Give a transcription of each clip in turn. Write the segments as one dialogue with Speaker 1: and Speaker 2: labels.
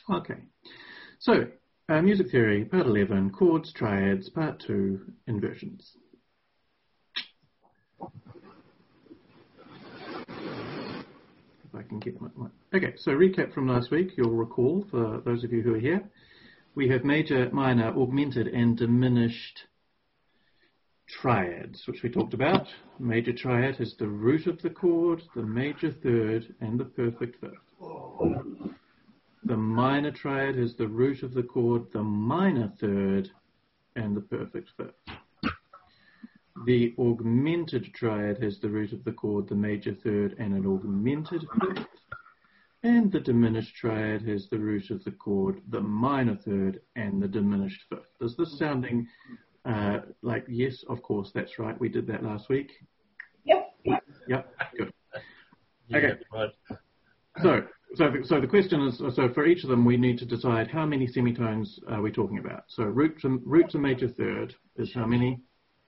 Speaker 1: Okay. So, music theory, part 11, chords, triads, part 2, inversions. If I can get my... Okay, so recap from last week, you'll recall, for those of you who are here, we have major, minor, augmented and diminished triads, which we talked about. Major triad has the root of the chord, the major third, and the perfect fifth. The minor triad has the root of the chord, the minor third, and the perfect fifth. The augmented triad has the root of the chord, the major third, and an augmented fifth. And the diminished triad has the root of the chord, the minor third, and the diminished fifth. Is this sounding like, yes, of course, that's right, we did that last week? Yep, good. Okay, right. So the question is, so for each of them we need to decide how many semitones are we talking about. So root to major third is how many?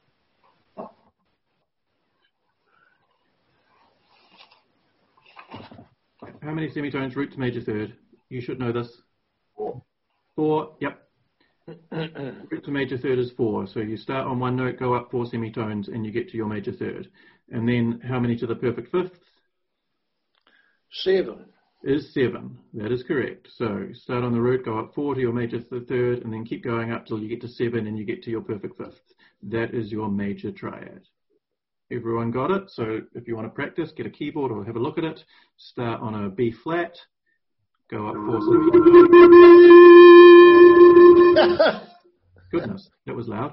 Speaker 1: How many semitones, root to major third? You should know this. 4, yep. Root to major third is 4. So you start on one note, go up 4 semitones, and you get to your major third. And then how many to the perfect fifth?
Speaker 2: 7.
Speaker 1: Is 7. That is correct. So start on the root, go up 4 to your major third, and then keep going up till you get to 7 and you get to your perfect fifth. That is your major triad. Everyone got it? So if you want to practice, get a keyboard or have a look at it. Start on a B flat, go up 4 semitones. Goodness, that was loud.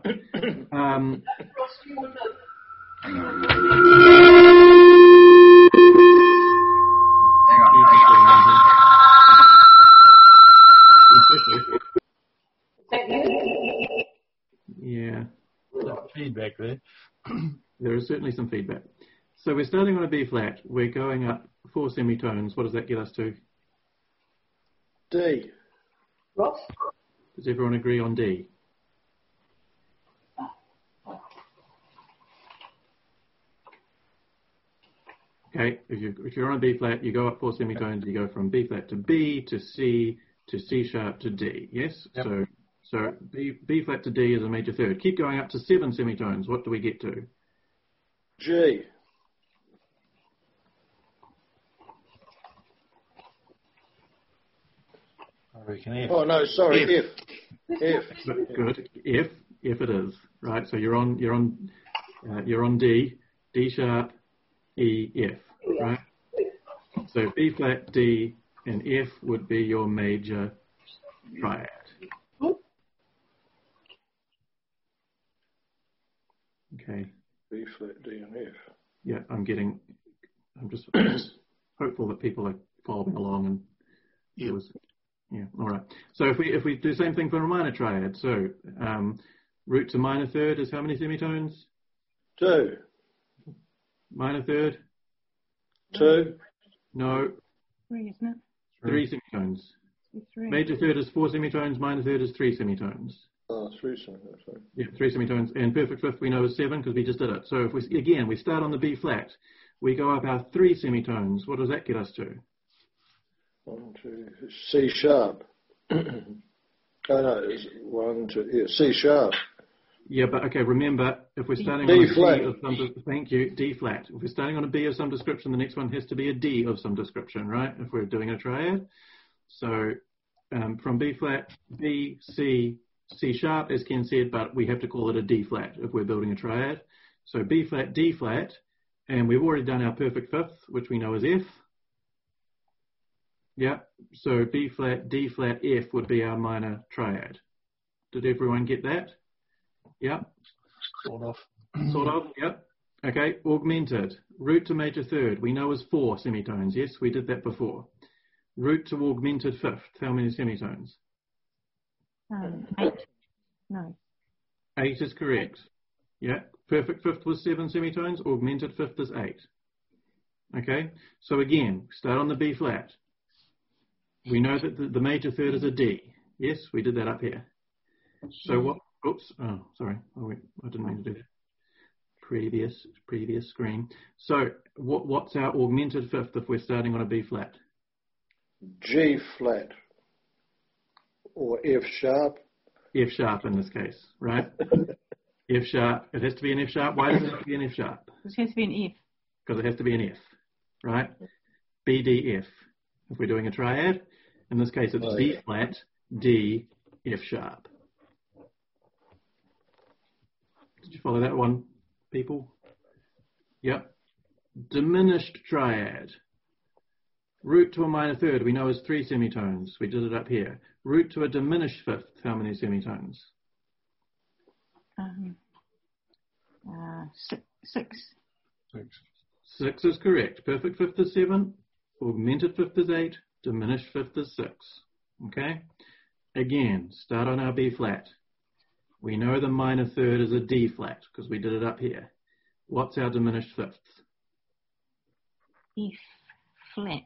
Speaker 1: Yeah.
Speaker 3: Feedback there.
Speaker 1: There is certainly some feedback. So we're starting on a B flat. We're going up 4 semitones. What does that get us to?
Speaker 2: D.
Speaker 4: Ross?
Speaker 1: Does everyone agree on D? Okay, if you're on a B flat, you go up 4 semitones, you go from B flat to B to C sharp to D, yes? Yep. So B flat to D is a major third. Keep going up to 7 semitones. What do we get to?
Speaker 2: G.
Speaker 3: I reckon F.
Speaker 2: Oh no, sorry, F. F.
Speaker 1: Good. F it is. Right. So you're on D sharp, E, F. Right. So B flat, D, and F would be your major triad. Okay.
Speaker 2: B flat, D, and F.
Speaker 1: Yeah, I'm just hopeful that people are following along and
Speaker 3: yeah.
Speaker 1: All right. So if we do the same thing for a minor triad, so root to minor third is how many semitones?
Speaker 2: 2.
Speaker 1: Minor third?
Speaker 2: 2.
Speaker 1: No.
Speaker 4: 3, isn't it?
Speaker 1: 3 semitones.
Speaker 4: 3.
Speaker 1: Major third is 4 semitones, minor third is 3 semitones.
Speaker 2: 3 semitones. Sorry.
Speaker 1: Yeah, 3 semitones. And perfect fifth we know is 7 because we just did it. So if we start on the B flat, we go up our 3 semitones. What does that get us to?
Speaker 2: 1, 2, C sharp. Oh no, it's 1, 2, yeah, C sharp.
Speaker 1: Yeah, but okay, remember, if we're starting
Speaker 2: D
Speaker 1: on a
Speaker 2: flat.
Speaker 1: D of some, thank you, D flat. If we're starting on a B of some description, the next one has to be a D of some description, right? If we're doing a triad. So from B flat, B, C, C sharp, as Ken said, but we have to call it a D flat if we're building a triad. So B flat, D flat, and we've already done our perfect fifth, which we know is F. Yeah, so B flat, D flat, F would be our minor triad. Did everyone get that? Yeah.
Speaker 3: Sort of.
Speaker 1: Sort of, yep. Okay, augmented. Root to major third, we know is 4 semitones. Yes, we did that before. Root to augmented fifth, how many semitones?
Speaker 4: 8. No.
Speaker 1: 8 is correct. Yeah, perfect fifth was 7 semitones, augmented fifth is 8. Okay, so again, start on the B flat. We know that the major third is a D. Yes, we did that up here. So what, oops, oh, sorry, I didn't mean to do that. Previous screen. So what's our augmented fifth if we're starting on a B flat?
Speaker 2: G flat. or F sharp.
Speaker 1: F sharp in this case, right? F sharp. It has to be an F sharp. Why does it have to be an F sharp?
Speaker 4: It has to be an F.
Speaker 1: Because it has to be an F, right? B, D, F. If we're doing a triad, in this case it's B flat, D, F sharp. Did you follow that one, people? Yep. Diminished triad. Root to a minor third, we know is 3 semitones. We did it up here. Root to a diminished fifth, how many semitones?
Speaker 4: 6.
Speaker 1: 6 is correct. Perfect fifth is 7. Augmented fifth is 8. Diminished fifth is 6. Okay? Again, start on our B flat. We know the minor third is a D flat because we did it up here. What's our diminished fifth?
Speaker 4: F flat.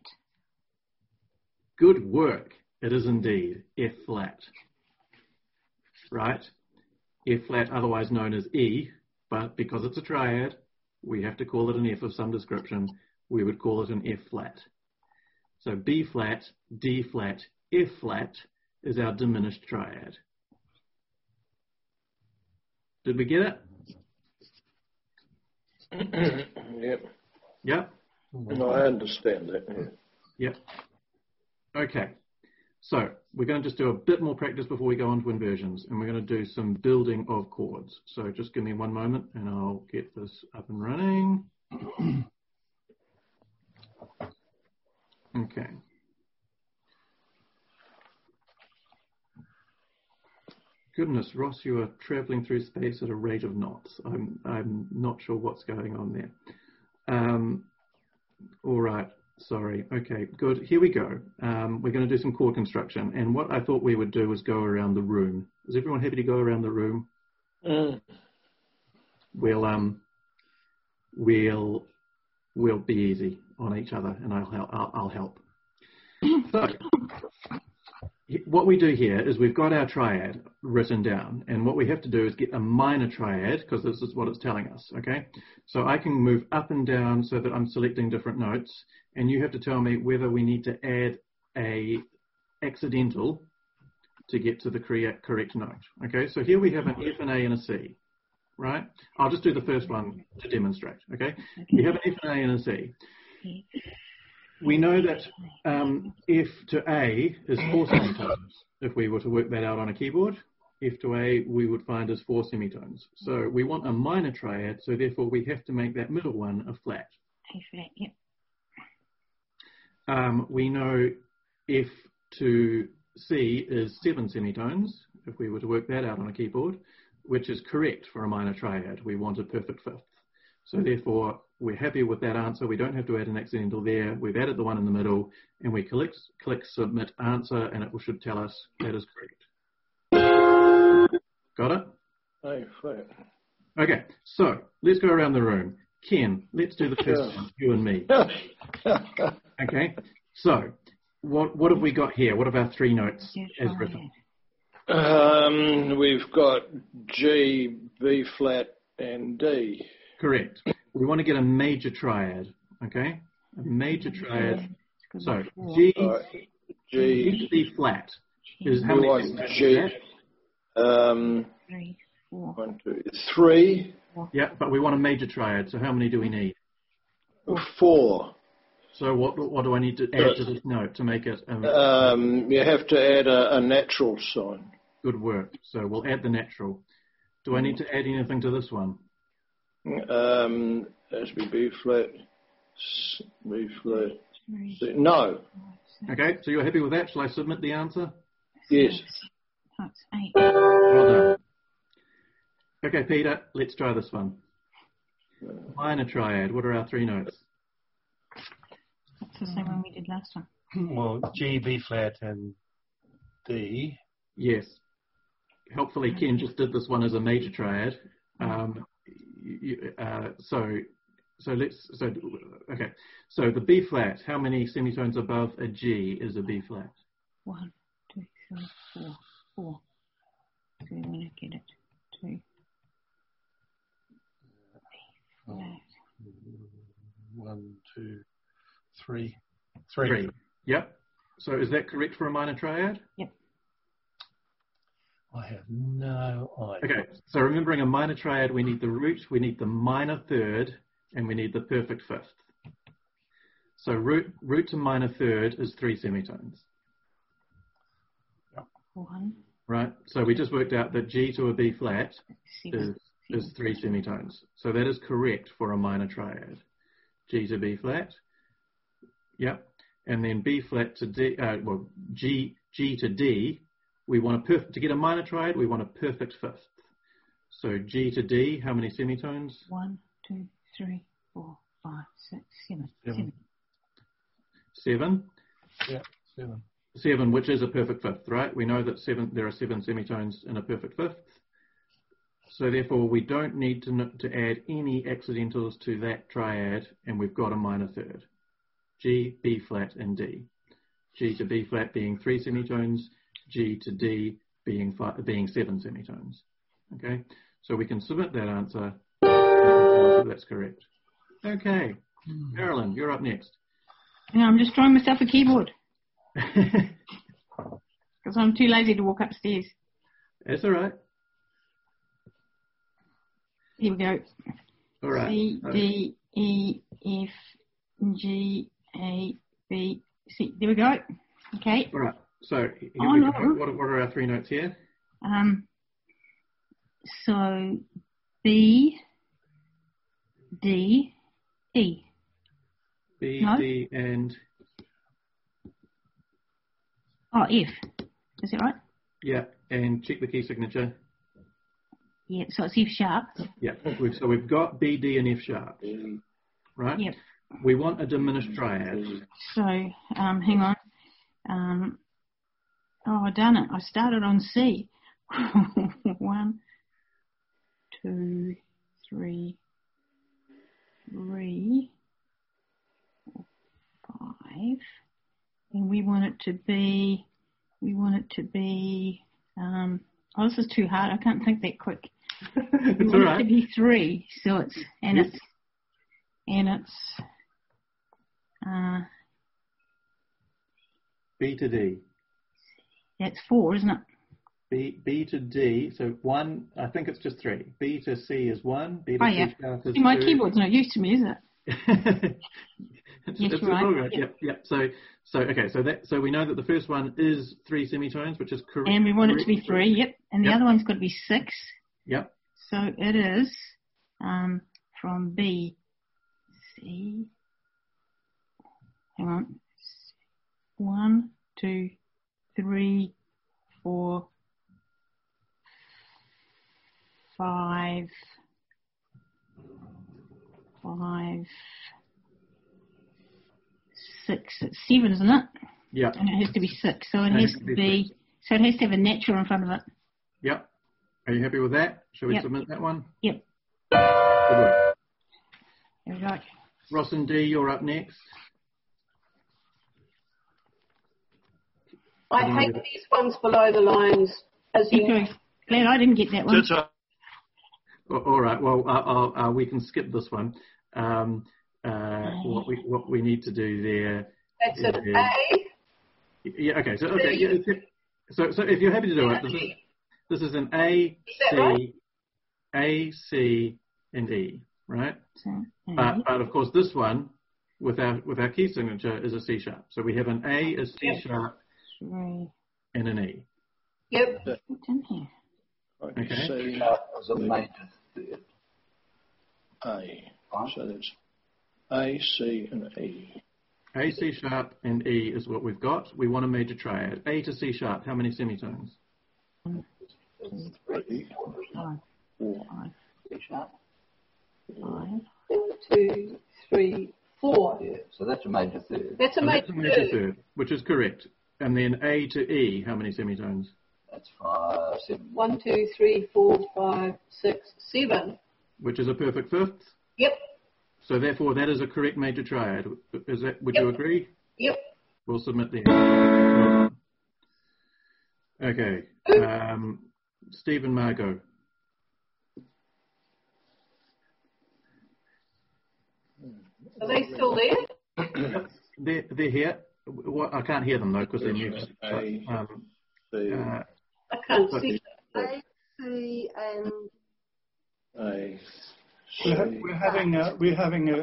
Speaker 1: Good work. It is indeed F flat. Right? F flat, otherwise known as E, but because it's a triad, we have to call it an F of some description. We would call it an F flat. So B flat, D flat, F flat is our diminished triad. Did we get it?
Speaker 2: Yep.
Speaker 1: Yep.
Speaker 2: No, I understand that. Yeah.
Speaker 1: Yep. Okay. So we're going to just do a bit more practice before we go on to inversions, and we're going to do some building of chords. So just give me one moment and I'll get this up and running. Okay. Goodness, Ross, you are traveling through space at a rate of knots. I'm not sure what's going on there. All right. Sorry. Okay, good. Here we go. We're going to do some chord construction. And what I thought we would do is go around the room. Is everyone happy to go around the room? We'll be easy on each other, and I'll help. So, what we do here is we've got our triad written down, and what we have to do is get a minor triad, because this is what it's telling us, okay? So I can move up and down so that I'm selecting different notes, and you have to tell me whether we need to add a accidental to get to the correct note, okay? So here we have an F, an A, and a C, right? I'll just do the first one to demonstrate, okay? We have an F, an A, and a C. We know that F to A is 4 semitones. If we were to work that out on a keyboard, F to A we would find is 4 semitones. So we want a minor triad, so therefore we have to make that middle one a flat.
Speaker 4: A flat, yep.
Speaker 1: We know F to C is 7 semitones, if we were to work that out on a keyboard, which is correct for a minor triad. We want a perfect fifth. So therefore, we're happy with that answer. We don't have to add an accidental there. We've added the one in the middle, and we click submit answer, and it should tell us that is correct. Got it?
Speaker 2: A flat.
Speaker 1: Okay, so let's go around the room. Ken, let's do the first one, you and me. Okay, so what have we got here? What are our 3 notes as written?
Speaker 2: We've got G, B flat, and D.
Speaker 1: Correct. We want to get a major triad, okay? A major triad. So G,
Speaker 2: G,
Speaker 1: B flat is how many?
Speaker 2: G.
Speaker 4: 3, 4.
Speaker 2: 1, 2, 3.
Speaker 1: Yeah, but we want a major triad. So how many do we need?
Speaker 2: 4.
Speaker 1: So what do I need to add to this note to make it?
Speaker 2: You have to add a natural sign.
Speaker 1: Good work. So we'll add the natural. Do I need to add anything to this one?
Speaker 2: Has to be B flat, B flat. No.
Speaker 1: Okay, so you're happy with that? Shall I submit the answer?
Speaker 2: Yes.
Speaker 4: That's 8.
Speaker 1: Well done. Okay, Peter, let's try this one. Minor triad. What are our 3 notes?
Speaker 4: That's the same one we did last time.
Speaker 3: Well, G, B flat, and D.
Speaker 1: Yes. Helpfully, Ken just did this one as a major triad. So the B flat, how many semitones above a G is a B flat?
Speaker 4: 1, 2, 3, 4, 4. So we want to get it. 2. Flat.
Speaker 3: 1, 2, 3. 3.
Speaker 1: Yep. So is that correct for a minor triad?
Speaker 4: Yep.
Speaker 3: I have no idea.
Speaker 1: Okay, so remembering a minor triad, we need the root, we need the minor third, and we need the perfect fifth. So root to minor third is 3 semitones.
Speaker 4: 1,
Speaker 1: Right, so we just worked out that G to a B flat
Speaker 4: 7.
Speaker 1: is 3 semitones. So that is correct for a minor triad. G to B flat, yep. And then B flat to D, G to D, we want to get a minor triad, we want a perfect fifth. So G to D, how many semitones?
Speaker 4: 1, 2, 3, 4, 5, 6, 7.
Speaker 3: 7.
Speaker 1: 7?
Speaker 3: Yeah, 7.
Speaker 1: 7, which is a perfect fifth, right? We know that there are 7 semitones in a perfect fifth. So therefore, we don't need to add any accidentals to that triad, and we've got a minor third. G, B flat, and D. G to B flat being 3 semitones, G to D being 7 semitones. Okay, so we can submit that answer. That's correct. Okay, Marilyn, you're up next.
Speaker 4: Hang on, I'm just drawing myself a keyboard because I'm too lazy to walk upstairs.
Speaker 1: That's all right.
Speaker 4: Here we go.
Speaker 1: All right.
Speaker 4: C, D, E, F, G, A, B, C. There we go. Okay.
Speaker 1: All right. So here
Speaker 4: Oh,
Speaker 1: we
Speaker 4: no.
Speaker 1: go. What are our 3 notes here?
Speaker 4: So B, D, E.
Speaker 1: B,
Speaker 4: No.
Speaker 1: D, and
Speaker 4: Oh, F. Is that right?
Speaker 1: yeah, and check the key signature.
Speaker 4: Yeah. So it's F sharp.
Speaker 1: Yeah. So we've got B, D, and F sharp, right?
Speaker 4: Yep.
Speaker 1: We want a diminished triad.
Speaker 4: So hang on. Oh, I done it. I started on C. 1, 2, 3, 4, 5. And we want it to be, oh, this is too hard. I can't think that quick.
Speaker 1: It's
Speaker 4: We
Speaker 1: all
Speaker 4: want it
Speaker 1: right.
Speaker 4: to be 3. So it's,
Speaker 1: B to D.
Speaker 4: that's 4, isn't it?
Speaker 1: B to D. So 1, I think it's just 3. B to C is 1. B to
Speaker 4: Oh,
Speaker 1: C
Speaker 4: yeah.
Speaker 1: sharp is
Speaker 4: See, my
Speaker 1: 2.
Speaker 4: keyboard's not used to me, is it?
Speaker 1: it's
Speaker 4: Yes,
Speaker 1: it's
Speaker 4: right.
Speaker 1: all right.
Speaker 4: Yep.
Speaker 1: Yep. So we know that the first one is 3 semitones, which is correct.
Speaker 4: And we want it to be 3, yep. And the
Speaker 1: Yep.
Speaker 4: other one's got to be 6.
Speaker 1: Yep.
Speaker 4: So it is from B, C. Hang on. 1, 2, 3, 4, 5, 6. It's 7, isn't it?
Speaker 1: Yep.
Speaker 4: And it has to be 6. So it
Speaker 1: And
Speaker 4: has to be. So it has to have a natural in front of it.
Speaker 1: Yep. Are you happy with that? Shall we
Speaker 4: Yep.
Speaker 1: submit that one?
Speaker 4: Yep.
Speaker 1: Good work.
Speaker 4: There we go.
Speaker 1: Ross and D, you're up next.
Speaker 5: I hate these ones below the lines, as
Speaker 4: Me
Speaker 5: you
Speaker 4: too. Glad I didn't get that one.
Speaker 3: That's right.
Speaker 1: All right. Well, we can skip this one. What we need to do there.
Speaker 5: That's an A.
Speaker 1: Yeah. Okay. So if you're happy to do it, this is an A,
Speaker 5: Is that
Speaker 1: C,
Speaker 5: right?
Speaker 1: A, C, and E, right?
Speaker 4: So,
Speaker 1: But of course, this one with our key signature is a C sharp. So we have an A, a C
Speaker 5: Yep.
Speaker 1: sharp,
Speaker 4: 3.
Speaker 1: and an E.
Speaker 5: Yep.
Speaker 4: What's in here?
Speaker 2: Okay.
Speaker 1: Okay.
Speaker 2: C,
Speaker 6: was a major third.
Speaker 2: A. So that's A, C, and E.
Speaker 1: A, C sharp, and E is what we've got. We want a major triad. A to C sharp, how many semitones?
Speaker 4: 1,
Speaker 2: 3,
Speaker 4: 5,
Speaker 2: 4.
Speaker 4: 5,
Speaker 6: C sharp.
Speaker 4: 5.
Speaker 5: 2, 3, 4.
Speaker 6: Yeah, so that's a major third.
Speaker 5: That's a
Speaker 1: So
Speaker 5: major
Speaker 1: that's a major
Speaker 5: third.
Speaker 1: third, which is correct. And then A to E, how many semitones?
Speaker 6: That's 5, 7.
Speaker 5: 1, 2, 3, 4, 5, 6, 7.
Speaker 1: Which is a perfect fifth.
Speaker 5: Yep.
Speaker 1: So therefore, that is a correct major triad. Is that? Would
Speaker 5: Yep.
Speaker 1: you agree?
Speaker 5: Yep.
Speaker 1: We'll submit there. Well done. Okay. Steve and Margot.
Speaker 5: Are they still there?
Speaker 1: They're here. I can't hear them though because they're mute.
Speaker 2: A,
Speaker 1: But,
Speaker 2: C,
Speaker 5: I can't
Speaker 1: But-
Speaker 5: see.
Speaker 2: What?
Speaker 5: A, C, and
Speaker 2: A.
Speaker 7: We're having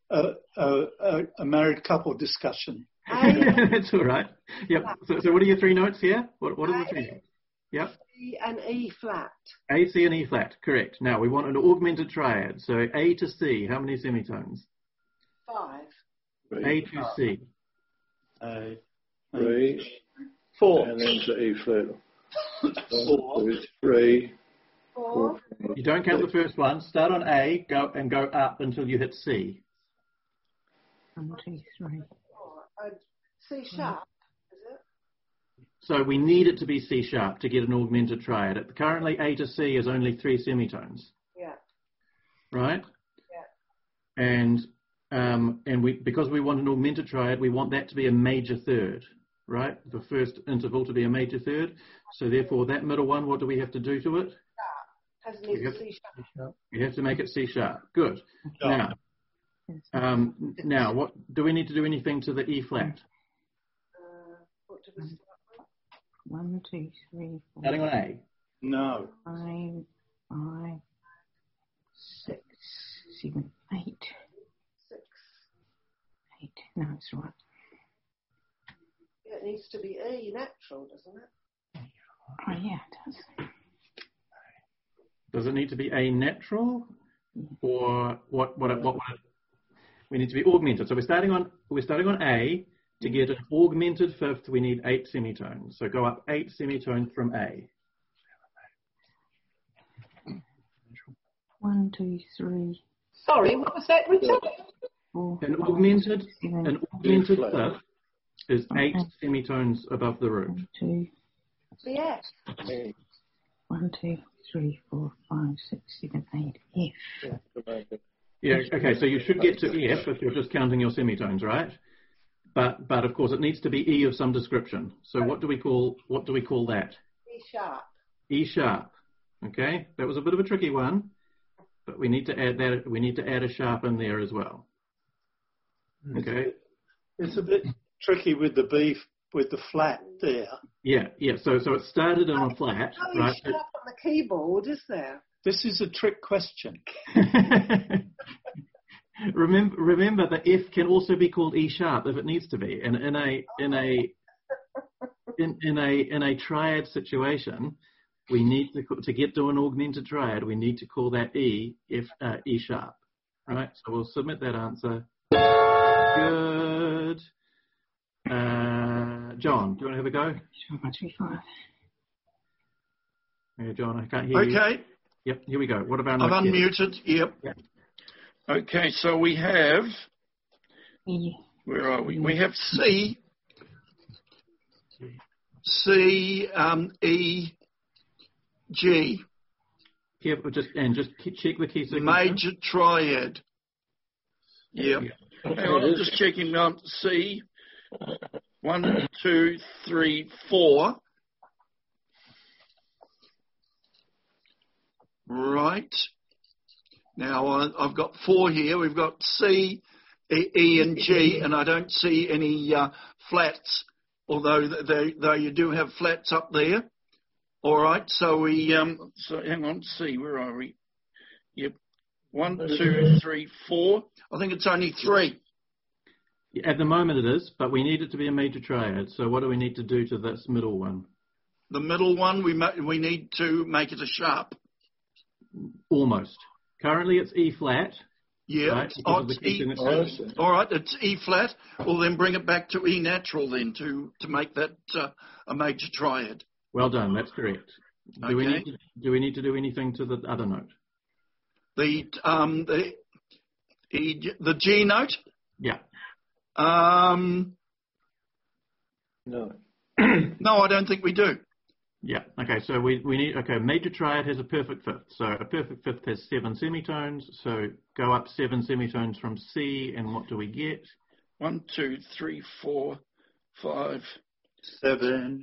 Speaker 7: a married couple discussion.
Speaker 5: A,
Speaker 1: That's all right. Yep. So what are your three notes here? What are the three notes? Yep.
Speaker 5: C, and E flat.
Speaker 1: A, C, and E flat. Correct. Now we want an augmented triad. So A to C. How many semitones?
Speaker 5: 5.
Speaker 1: A to C.
Speaker 2: 3.
Speaker 7: 4.
Speaker 2: And then to E flat.
Speaker 7: 4.
Speaker 2: 1, 2, 3.
Speaker 5: 4.
Speaker 1: You don't count the first one. Start on A, go up until you hit C.
Speaker 4: 1, 2, 3.
Speaker 5: C sharp, is it?
Speaker 1: So we need it to be C sharp to get an augmented triad. Currently A to C is only 3 semitones.
Speaker 5: Yeah.
Speaker 1: Right?
Speaker 5: Yeah.
Speaker 1: And because we want an augmented triad, we want that to be a major third, right? The first interval to be a major third. So therefore, that middle one, what do we have to do to it?
Speaker 5: Has to be C sharp.
Speaker 1: We have to make it C sharp. Good.
Speaker 7: Yeah.
Speaker 1: Now, what do we need to do anything to the E flat?
Speaker 5: What do we start with?
Speaker 4: 1, 2, 3, 4,
Speaker 1: Starting on A.
Speaker 7: No.
Speaker 4: 5, 5, 6, 7, 8.
Speaker 5: 6.
Speaker 4: 8. No, it's right.
Speaker 5: Yeah, it needs to be E natural, doesn't it?
Speaker 4: Oh, yeah, it does.
Speaker 1: Does it need to be A natural, or what we need to be augmented? So we're starting on A. To get an augmented fifth, we need 8 semitones. So go up 8 semitones from A.
Speaker 4: 1, 2, 3,
Speaker 5: Sorry, what was that, Richard?
Speaker 4: 4.
Speaker 1: An augmented
Speaker 4: 7,
Speaker 1: fifth is 8 semitones above the root.
Speaker 4: 1, 2,
Speaker 5: Yeah.
Speaker 4: 1, 2, 3, 4, 5, 6, 7, 8. F.
Speaker 1: Yeah. Okay. So you should get to F if you're just counting your semitones, right? But of course it needs to be E of some description. So what do we call that?
Speaker 5: E sharp.
Speaker 1: E sharp. Okay. That was a bit of a tricky one, but we need to add that. We need to add a sharp in there as well. Okay.
Speaker 7: It's a bit tricky with the flat there.
Speaker 1: Yeah. So it started on a flat,
Speaker 5: No
Speaker 1: right?
Speaker 5: sharp on the keyboard, is there?
Speaker 7: This is a trick question.
Speaker 1: Remember that F can also be called E sharp if it needs to be. And in a triad situation, we need to get to an augmented triad. We need to call that E sharp, right? So we'll submit that answer. Good. John, do you want to have a go?
Speaker 4: Sure, 1, 2, 5.
Speaker 1: Yeah, John, I can't hear you.
Speaker 8: Okay,
Speaker 1: Yep. Here we go. What about?
Speaker 8: I've unmuted. Yep.
Speaker 1: Yeah.
Speaker 8: Okay, so we have,
Speaker 4: E.
Speaker 8: where are we? We have C, E, G,
Speaker 1: Just check the key sequence.
Speaker 8: major triad. Yep.
Speaker 1: Yeah.
Speaker 8: Hang on, I'm just checking out C. 1, 2, 3, 4. Right. Now I've got 4 here. We've got C, E, and G, and I don't see any flats, although you do have flats up there. All right. So so hang on. C, where are we? Yep. 1, 2, 3, 4. I think it's only 3.
Speaker 1: At the moment it is, but we need it to be a major triad. So what do we need to do to this middle one?
Speaker 8: The middle one, we need to make it a sharp.
Speaker 1: Almost. Currently it's E flat.
Speaker 8: Yeah.
Speaker 1: Right?
Speaker 8: Oh,
Speaker 1: Because
Speaker 8: it's
Speaker 1: of the key
Speaker 8: E.
Speaker 1: signature.
Speaker 8: All right, it's E flat. Well, then bring it back to E natural then to make that a major triad.
Speaker 1: Well done. That's correct. Do we
Speaker 8: Okay.
Speaker 1: need to do anything to the other note?
Speaker 8: The G note.
Speaker 1: Yeah.
Speaker 2: No.
Speaker 8: No, I don't think we do.
Speaker 1: Yeah. Okay. So we need. Okay. Major triad has a perfect fifth. So a perfect fifth has 7 semitones. So go up 7 semitones from C, and what do we get?
Speaker 8: 1, 2, 3, 4, 5,
Speaker 7: 7.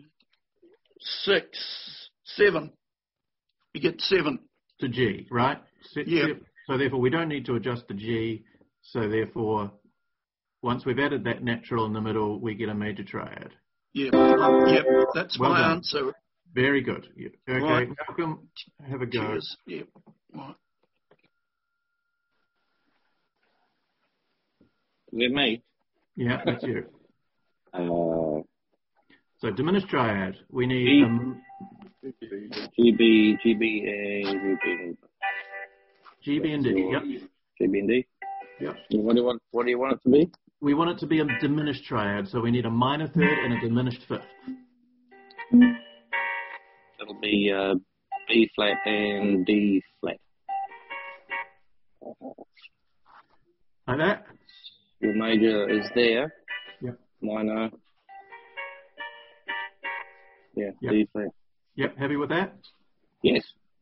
Speaker 8: 6, 7. You get 7.
Speaker 1: To G, right?
Speaker 8: Yeah.
Speaker 1: So therefore, we don't need to adjust the G. So therefore, once we've added that natural in the middle, we get a major triad.
Speaker 8: Yep. Yep. That's
Speaker 1: Well
Speaker 8: my
Speaker 1: done.
Speaker 8: answer.
Speaker 1: Very good. Yeah. Okay,
Speaker 8: Right.
Speaker 1: Malcolm, have a go.
Speaker 8: Cheers. Yeah. Right.
Speaker 9: Is it me?
Speaker 1: Yeah, that's you. So diminished triad. We need
Speaker 9: B. GB,
Speaker 1: GB and D. Yep.
Speaker 9: GB and D.
Speaker 1: Yep.
Speaker 9: What do you want it to be?
Speaker 1: We want it to be a diminished triad, so we need a minor third and a diminished fifth.
Speaker 9: It'll be B flat and D flat.
Speaker 1: Like that?
Speaker 9: Your major is there.
Speaker 1: Yep.
Speaker 9: Minor. Yeah,
Speaker 1: Yep.
Speaker 9: D flat.
Speaker 1: Yep. Happy with that?
Speaker 9: Yes.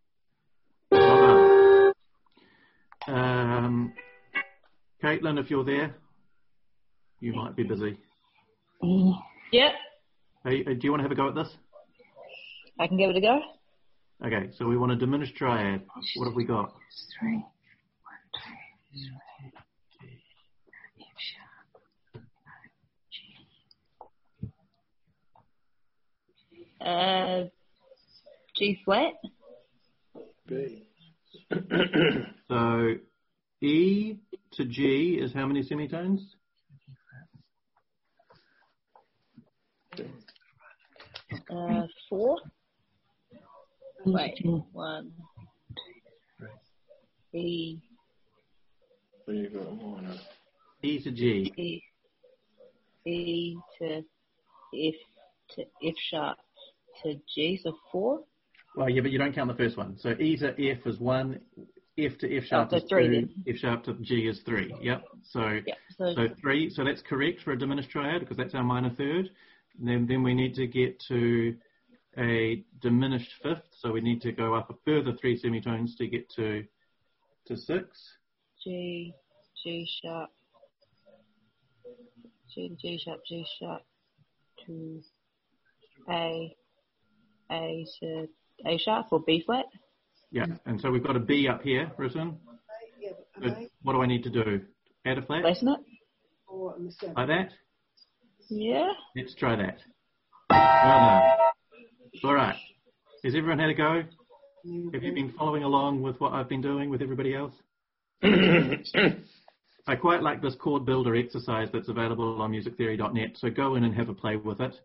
Speaker 1: Well done. Caitlin, if you're there, you might be busy.
Speaker 10: Yep,
Speaker 1: Hey, do you want to have a go at this?
Speaker 10: I can give it a go.
Speaker 1: Okay, so we want a diminished triad. What have we got?
Speaker 4: 3. 1, 2, F sharp.
Speaker 10: G flat.
Speaker 2: B.
Speaker 1: So E to G is how many semitones?
Speaker 10: Four. Wait, 1. E,
Speaker 2: There you go. Minor.
Speaker 1: E to G.
Speaker 10: E to F sharp to G, so 4.
Speaker 1: Well, yeah, but you don't count the first one. So E to F is 1, F to F sharp
Speaker 10: so
Speaker 1: is
Speaker 10: 3
Speaker 1: 2,
Speaker 10: then.
Speaker 1: F sharp to G is 3. Yep. So,
Speaker 10: Yep, so
Speaker 1: 3. So that's correct for a diminished triad because that's our minor third. Then we need to get to a diminished fifth. So we need to go up a further 3 semitones to get to 6.
Speaker 10: G sharp, G sharp to A to A sharp or B flat.
Speaker 1: Yeah. And so we've got a B up here written.
Speaker 5: Yeah,
Speaker 1: So what do I need to do? Add a flat?
Speaker 10: Lessen it.
Speaker 5: or and the 7.
Speaker 1: Like that?
Speaker 10: Yeah.
Speaker 1: Let's try that. Well done. All right. Has everyone had a go? Have you been following along with what I've been doing with everybody else? I quite like this chord builder exercise that's available on musictheory.net, so go in and have a play with it.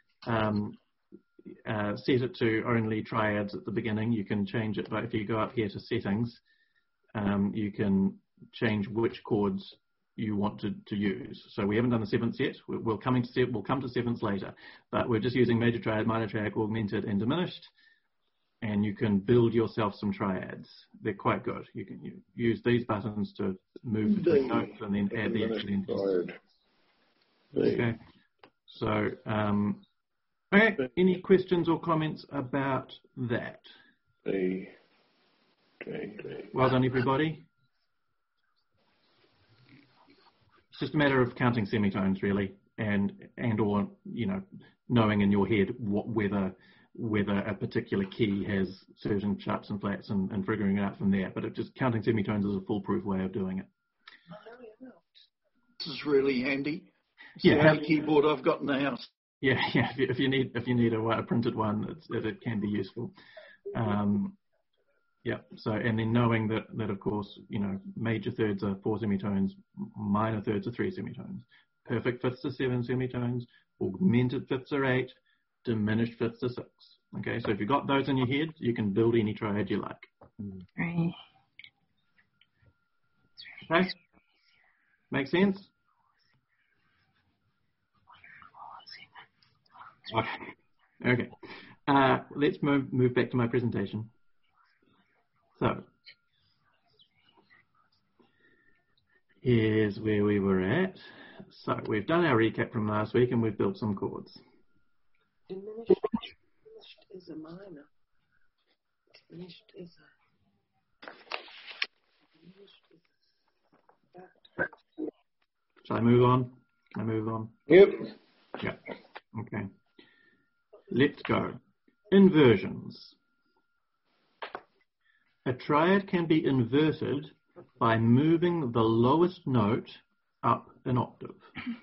Speaker 1: Set it to only triads at the beginning. You can change it, but if you go up here to settings, you can change which chords you want to use. So we haven't done the sevenths yet. We'll come to sevenths later, but we're just using major triad, minor triad, augmented, and diminished. And you can build yourself some triads. They're quite good. You can use these buttons to move between notes and then add the actual instruments. Okay. So, okay. Any questions or comments about that?
Speaker 2: B.
Speaker 1: Well done, everybody. It's just a matter of counting semitones, really, and or knowing in your head whether a particular key has certain sharps and flats and figuring it out from there. But just counting semitones is a foolproof way of doing it.
Speaker 8: This is really handy. It's
Speaker 1: Yeah.
Speaker 8: the only keyboard I've got in the house.
Speaker 1: Yeah. If you need a printed one, it can be useful. Yeah. So, and then knowing that of course, major thirds are 4 semitones, minor thirds are 3 semitones, perfect fifths are 7 semitones, augmented fifths are 8, diminished fifths are 6. Okay. So if you've got those in your head, you can build any triad you like.
Speaker 4: 3.
Speaker 1: Okay. Make sense? Okay. Let's move back to my presentation. So, here's where we were at. So, we've done our recap from last week and we've built some chords.
Speaker 5: Diminished is a minor. Diminished is a...
Speaker 1: Shall I move on? Can I move on?
Speaker 2: Yep.
Speaker 1: Yeah. Okay. Let's go. Inversions. A triad can be inverted by moving the lowest note up an octave.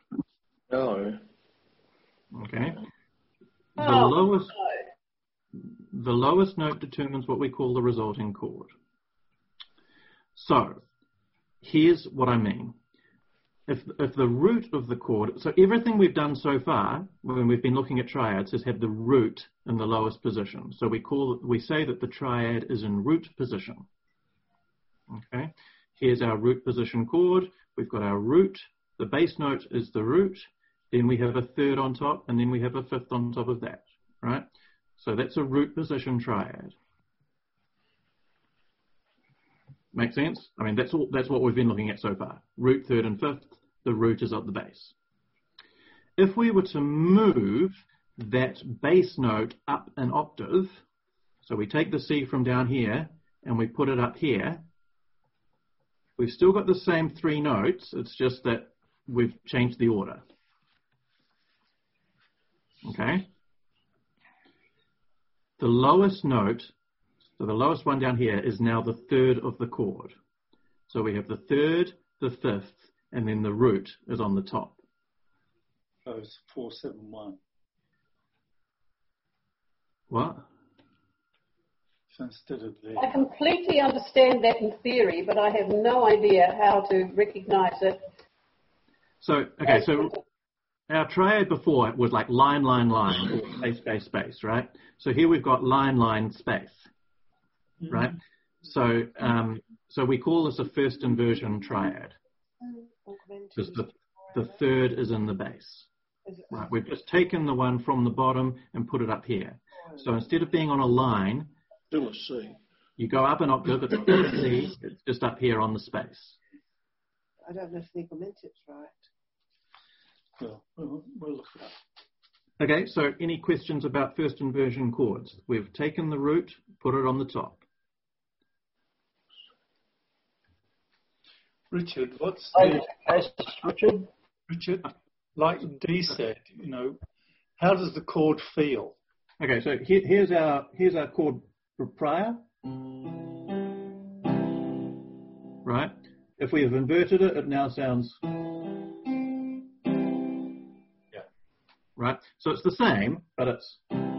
Speaker 2: No.
Speaker 1: Okay.
Speaker 10: Oh,
Speaker 1: the lowest note determines what we call the resulting chord. So here's what I mean. If the root of the chord, so everything we've done so far when we've been looking at triads has had the root in the lowest position. So we say that the triad is in root position. Okay, here's our root position chord. We've got our root. The bass note is the root. Then we have a third on top, and then we have a fifth on top of that. Right? So that's a root position triad. Make sense? I mean, that's what we've been looking at so far. Root, third, and fifth. The root is at the bass. If we were to move that bass note up an octave, so we take the C from down here and we put it up here, we've still got the same three notes. It's just that we've changed the order. Okay? The lowest note, so the lowest one down here, is now the third of the chord. So we have the third, the fifth, and then the root is on the top.
Speaker 7: So it's 4-7-1.
Speaker 1: What?
Speaker 7: So instead of there.
Speaker 11: I completely understand that in theory, but I have no idea how to recognise it.
Speaker 1: So, okay, so our triad before was like line, line, line, or space, space, space, right? So here we've got line, line, space, right? So, so we call this a first inversion triad, because the third is in the bass. Right? We've just taken the one from the bottom and put it up here. So instead of being on a line,
Speaker 2: Still a C.
Speaker 1: you go up an octave, it's still a C, it's just up here on the space.
Speaker 5: I don't know if Nico meant it's right.
Speaker 7: Well, we'll look it up.
Speaker 1: Okay, so any questions about first inversion chords? We've taken the root, put it on the top.
Speaker 7: Richard, what's
Speaker 6: Richard?
Speaker 7: Richard, like Dee said, you know, how does the chord feel?
Speaker 1: Okay, so here's our chord for prior. Right? If we have inverted it, it now sounds.
Speaker 7: Yeah.
Speaker 1: Right? So it's the same, but it's.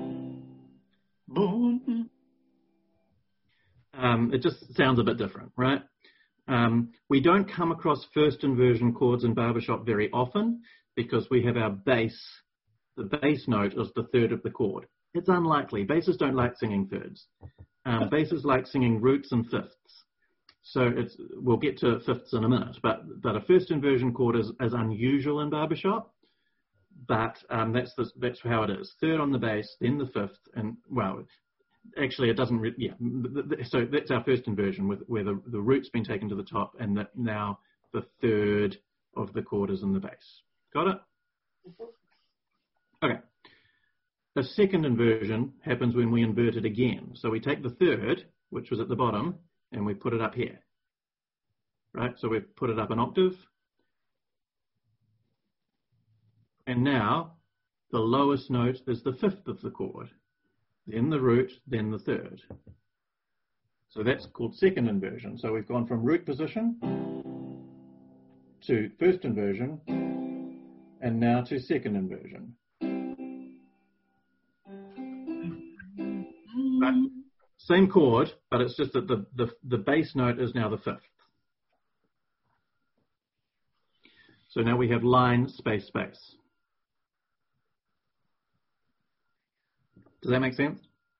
Speaker 1: It just sounds a bit different, right? We don't come across first inversion chords in barbershop very often because we have our bass. The bass note is the third of the chord. It's unlikely. Bassists don't like singing thirds. Bassists like singing roots and fifths. So we'll get to fifths in a minute. But a first inversion chord is unusual in barbershop. But that's how it is. Third on the bass, then the fifth, and well, actually it doesn't. So that's our first inversion, where the root's been taken to the top, and that now the third of the chord is in the bass. Got it? Okay. The second inversion happens when we invert it again. So we take the third, which was at the bottom, and we put it up here. Right? So we've put it up an octave. And now the lowest note is the fifth of the chord. Then the root, then the third. So that's called second inversion. So we've gone from root position to first inversion and now to second inversion. Right. Same chord, but it's just that the bass note is now the fifth. So now we have line, space, space. Does that make sense?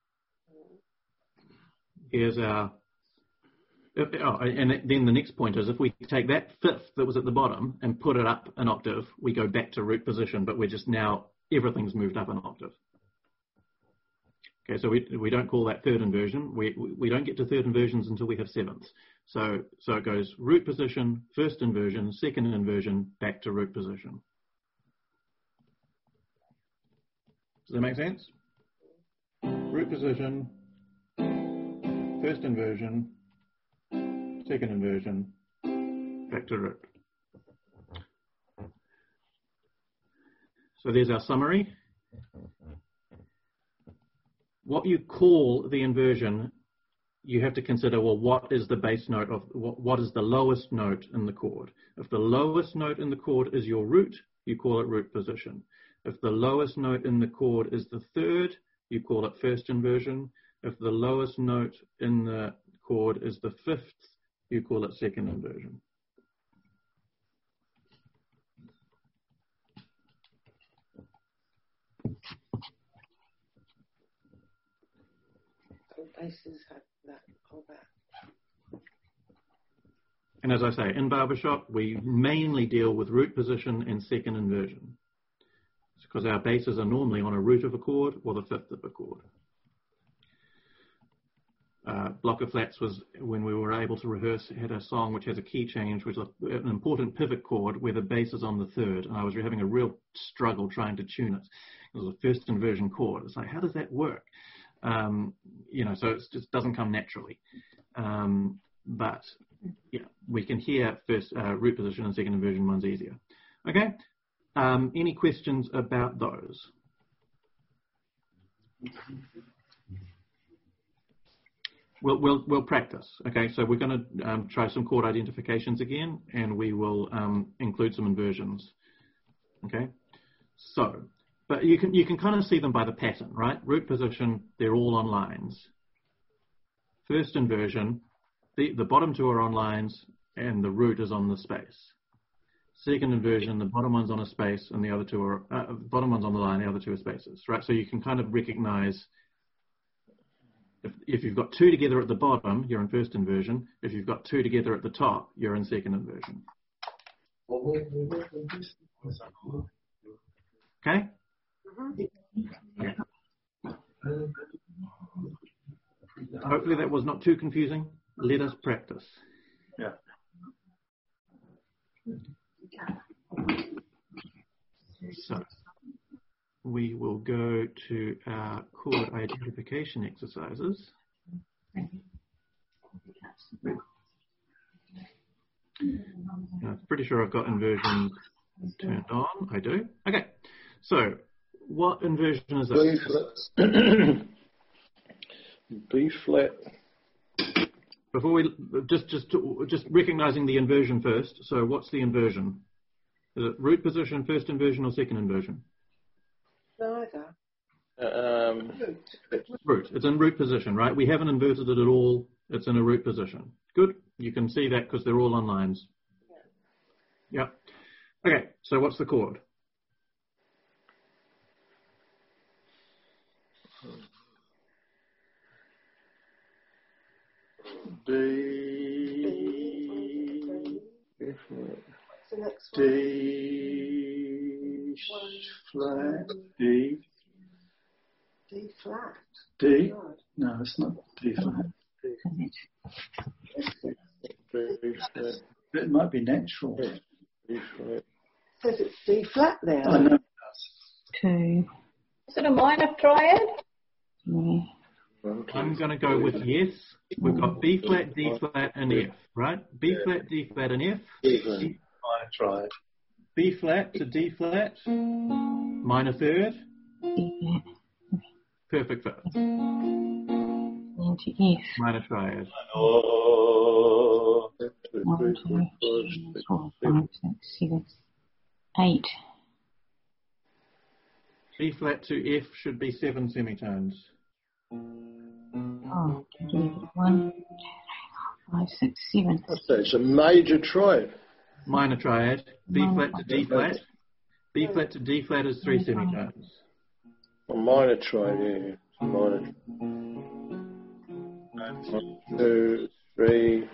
Speaker 1: Here's our... and then the next point is if we take that fifth that was at the bottom and put it up an octave, we go back to root position, but we're just now, everything's moved up an octave. Okay, so we don't call that third inversion. We don't get to third inversions until we have sevenths. So it goes root position, first inversion, second inversion, back to root position. Does that make sense? Root position, first inversion, second inversion, back to root. So there's our summary. What you call the inversion, you have to consider, well, what is the bass note of, what is the lowest note in the chord? If the lowest note in the chord is your root, you call it root position. If the lowest note in the chord is the third, you call it first inversion. If the lowest note in the chord is the fifth, you call it second inversion.
Speaker 5: All bases have that or that.
Speaker 1: And as I say, in barbershop, we mainly deal with root position and second inversion. It's because our bases are normally on a root of a chord or the fifth of a chord. Block of Flats was when we were able to rehearse, had a song which has a key change, which is an important pivot chord where the bass is on the third, and I was having a real struggle trying to tune it. It was a first inversion chord. It's like, how does that work? You know, so it just doesn't come naturally. But yeah, we can hear first root position and second inversion one's easier. Okay. Any questions about those? We'll practice. Okay, so we're going to try some chord identifications again, and we will include some inversions. Okay, so but you can kind of see them by the pattern, right? Root position, they're all on lines. First inversion, the bottom two are on lines, and the root is on the space. Second inversion, the bottom one's on a space, and the other two are bottom one's on the line, the other two are spaces, right? So you can kind of recognize. If you've got two together at the bottom, you're in first inversion. If you've got two together at the top, you're in second inversion. Okay? Okay. Hopefully that was not too confusing. Let us practice.
Speaker 7: Yeah.
Speaker 1: So we will go to our chord identification exercises. I'm pretty sure I've got inversion turned on. I do. Okay. So what inversion is this?
Speaker 2: B flat.
Speaker 1: Before we just recognizing the inversion first. So what's the inversion? Is it root position, first inversion, or second inversion?
Speaker 5: Neither.
Speaker 1: Root. It's in root position, right? We haven't inverted it at all. It's in a root position. Good. You can see that because they're all on lines. Yeah. Okay. So what's the chord?
Speaker 7: D.
Speaker 5: What's the next one?
Speaker 7: D flat. D.
Speaker 5: D flat.
Speaker 7: D.
Speaker 5: God.
Speaker 7: No, it's not D flat. It might be natural.
Speaker 2: B flat.
Speaker 5: It says it's D flat there.
Speaker 7: I know.
Speaker 4: Two,
Speaker 11: Is it a minor triad?
Speaker 4: three,
Speaker 1: I'm going to go with yes. We've got B flat, D flat, and F, right? B flat, D flat, and F.
Speaker 7: Minor triad.
Speaker 1: B flat to D flat, minor third,
Speaker 4: D
Speaker 1: perfect fifth,
Speaker 4: into F.
Speaker 1: minor triad.
Speaker 7: Oh.
Speaker 4: 1, 2, 3, 4, 5, 6, 7, 8.
Speaker 1: B flat to F should be 7 semitones.
Speaker 4: Oh, 1, 2, 3, 4, 5, 6, 7.
Speaker 2: So it's a major triad.
Speaker 1: Minor triad. B flat to D flat. B flat to D flat is 3 semitones.
Speaker 2: A minor triad, yeah. Minor. 1, 2, 3,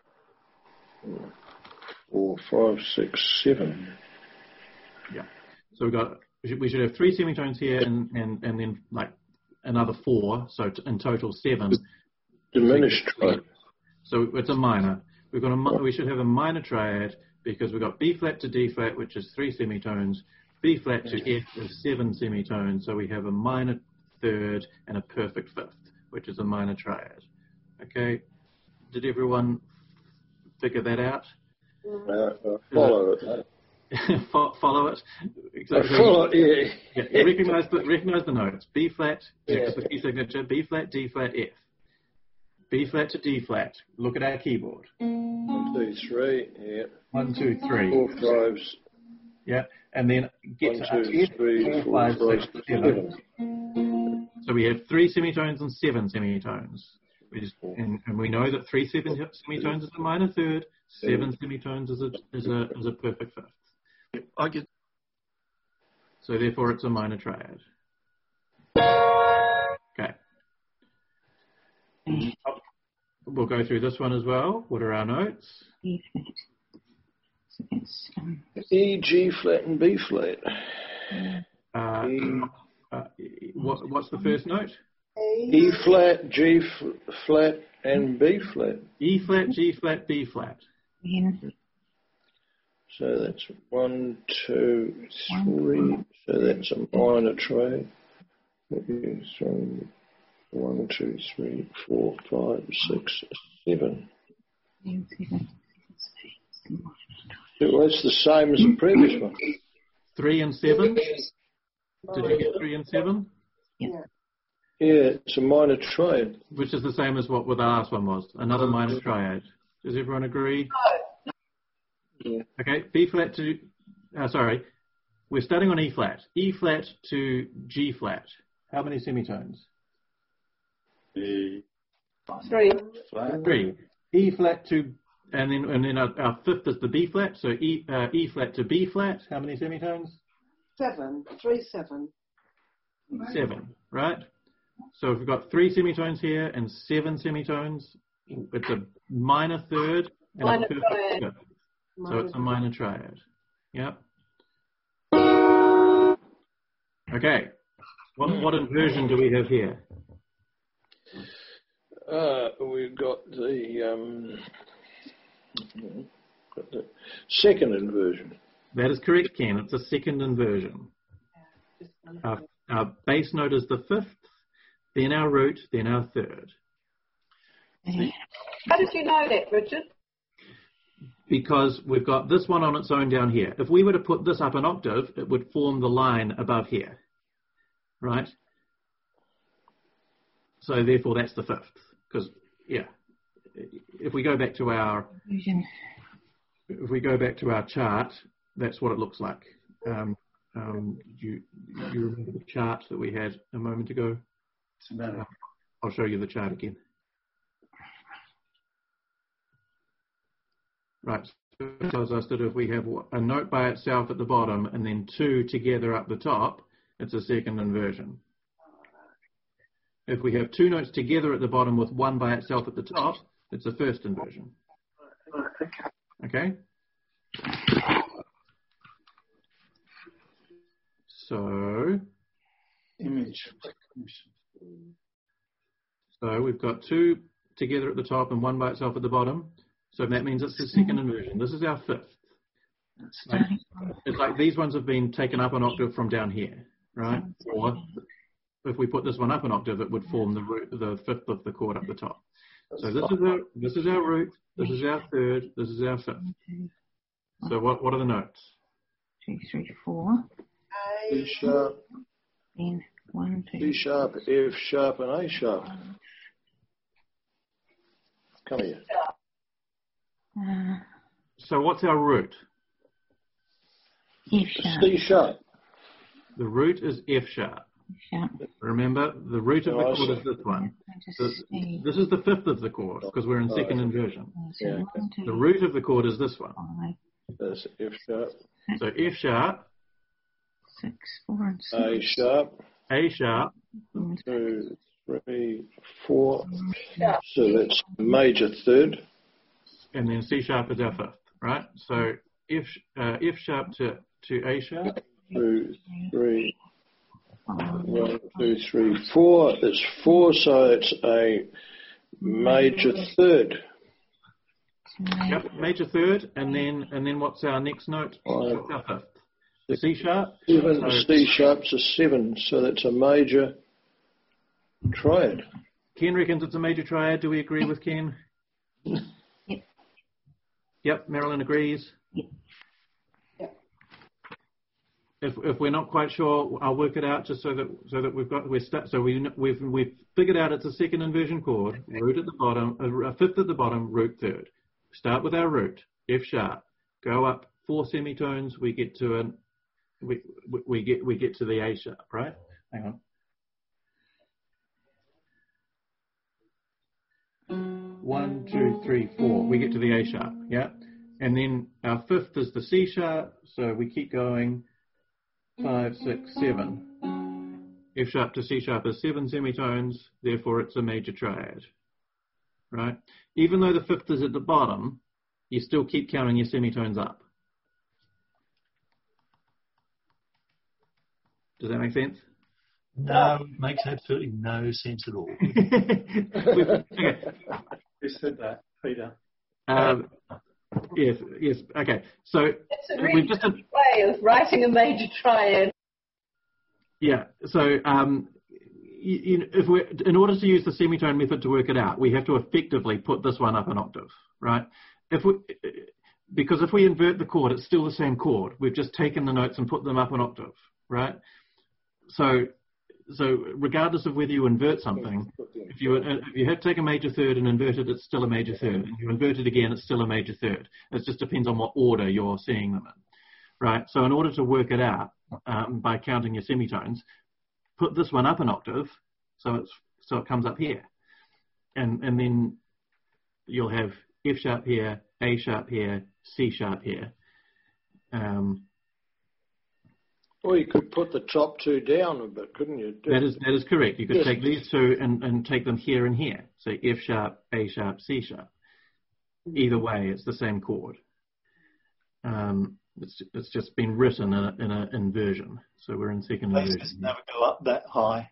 Speaker 2: 4, 5, 6, 7.
Speaker 1: Yeah. So we should have 3 semitones here and then like another 4. So in total 7.
Speaker 2: Diminished triad.
Speaker 1: So it's a minor. We should have a minor triad because we've got B flat to D flat, which is 3 semitones. B flat to F is 7 semitones. So we have a minor third and a perfect fifth, which is a minor triad. Okay. Did everyone figure that out?
Speaker 2: Follow it.
Speaker 1: Follow it. Exactly.
Speaker 2: Follow it, yeah.
Speaker 1: Yeah. Recognize the notes. B flat, that's the key signature. B flat, D flat, F. B flat to D flat. Look at our keyboard.
Speaker 2: 1, 2, 3. Yeah.
Speaker 1: 1, 2, 3.
Speaker 2: 4, 5.
Speaker 1: Yeah, and then get
Speaker 2: 1,
Speaker 1: to
Speaker 2: 2, 3, 4, 5, 6, 7.
Speaker 1: So So we have 3 semitones and 7 semitones. And we know that 3 semitones is a minor third, 7 semitones is a perfect fifth.
Speaker 8: I get.
Speaker 1: So therefore it's a minor triad. Okay. We'll go through this one as well. What are our notes?
Speaker 4: E flat. So it's,
Speaker 2: E, G flat, and B flat.
Speaker 1: What's the first note?
Speaker 2: E flat, G flat, and B flat.
Speaker 1: E flat, G flat, B flat.
Speaker 2: So that's 1, 2, 3. So that's a minor triad. 1, 2, 3, 4, 5, 6, 7. So that's the same as the previous one.
Speaker 1: 3 and 7. Did you get 3 and 7?
Speaker 5: Yeah.
Speaker 2: Yeah, it's a minor triad.
Speaker 1: Which is the same as what the last one was. Another minor triad. Does everyone agree?
Speaker 2: Yeah.
Speaker 1: Okay, B flat to, sorry, we're starting on E flat. E flat to G flat. How many semitones?
Speaker 11: 3.
Speaker 1: 3. E flat to, and then our fifth is the B flat. So E flat to B flat. How many semitones?
Speaker 5: 7. 3, 7.
Speaker 1: 7, right? So if we've got 3 semitones here and 7 semitones, it's a minor third and
Speaker 11: Minor
Speaker 1: a perfect
Speaker 11: triad.
Speaker 1: fifth. So it's a minor triad. Yep. Okay. What inversion do we have here?
Speaker 2: We've got the second inversion.
Speaker 1: That is correct, Ken. It's a second inversion. Our base note is the fifth, then our root, then our third.
Speaker 11: How did you know that, Richard?
Speaker 1: Because we've got this one on its own down here. If we were to put this up an octave, it would form the line above here, right? So therefore that's the fifth. Because, yeah, if we go back to our chart, that's what it looks like. You remember the chart that we had a moment ago? I'll show you the chart again. Right, so it tells us that if we have a note by itself at the bottom and then 2 together up the top, it's a second inversion. If we have 2 notes together at the bottom with 1 by itself at the top, it's a first inversion. Okay? So we've got 2 together at the top and 1 by itself at the bottom. So that means it's the second inversion. This is our fifth. It's like these ones have been taken up an octave from down here, right? Or if we put this one up an octave, it would form the fifth of the chord up the top. So this is our root, this is our third, this is our fifth. So what are the notes?
Speaker 4: 2, 3, 4.
Speaker 2: C sharp,
Speaker 4: Then 1, 2.
Speaker 2: C sharp, F sharp, and A sharp. Come here.
Speaker 1: So what's our root?
Speaker 4: F sharp.
Speaker 2: C sharp.
Speaker 1: The root is F sharp. Remember, the root of the chord is this one. This is the fifth of the chord because we're in second inversion.
Speaker 2: Yeah.
Speaker 1: The root of the chord is this one.
Speaker 2: That's F sharp.
Speaker 1: So F sharp,
Speaker 4: 6, 4, and 6.
Speaker 2: A sharp,
Speaker 1: A sharp,
Speaker 2: 2, 3, 4. So that's major third.
Speaker 1: and then C sharp is our fifth, right? So F sharp to A sharp.
Speaker 2: 2, 3, 1, 2, 3, 4. It's 4, so it's a major third.
Speaker 1: Yep, major third, and then what's our next note? What's our fifth? The C sharp.
Speaker 2: 7,
Speaker 1: So
Speaker 2: C sharp's a 7, so that's a major triad.
Speaker 1: Ken reckons it's a major triad. Do we agree with Ken? Yep, Marilyn agrees.
Speaker 5: Yep.
Speaker 1: If we're not quite sure, I'll work it out just so that we've figured out it's a second inversion chord. Root at the bottom, a fifth at the bottom, root third. Start with our root, F sharp. Go up 4 semitones. We get to we get to the A sharp, right? Hang on. 1, 2, 3, 4. We get to the A sharp, yeah? And then our fifth is the C sharp, so we keep going. 5, 6, 7. F sharp to C sharp is 7 semitones, therefore it's a major triad, right? Even though the fifth is at the bottom, you still keep counting your semitones up. Does that make sense?
Speaker 3: No, it makes absolutely no sense at all.
Speaker 1: Okay.
Speaker 7: Who said that, Peter?
Speaker 1: Yes, okay. So
Speaker 11: It's a
Speaker 1: we've
Speaker 11: really
Speaker 1: just
Speaker 11: good way of writing a major triad.
Speaker 1: yeah. So if we're in order to use the semitone method to work it out, we have to effectively put this one up an octave, right? Because if we invert the chord, it's still the same chord. We've just taken the notes and put them up an octave, right? So regardless of whether you invert something, if you have to take a major third and invert it, it's still a major third. And you invert it again, it's still a major third. It just depends on what order you're seeing them in, right? So in order to work it out by counting your semitones, put this one up an octave, so it comes up here, and then you'll have F sharp here, A sharp here, C sharp here.
Speaker 2: Or you could put the top two down a bit, couldn't you?
Speaker 1: That is correct. You could take these two and take them here and here. So F sharp, A sharp, C sharp. Either way, it's the same chord. It's just been written in an inversion. So we're in second inversion.
Speaker 7: Let's just never go up that high.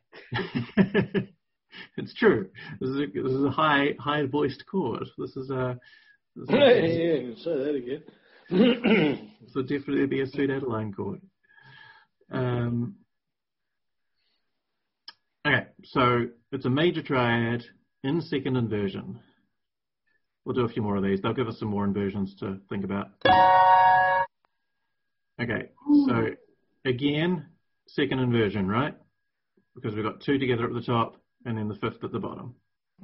Speaker 1: It's true. This is a high voiced chord. This is a
Speaker 2: yeah, you can say that again.
Speaker 1: This would definitely be a pseudo-Adeline chord. Okay, so it's a major triad in second inversion. We'll do a few more of these. They'll give us some more inversions to think about. Okay, so again, second inversion, right? Because we've got two together at the top and then the fifth at the bottom.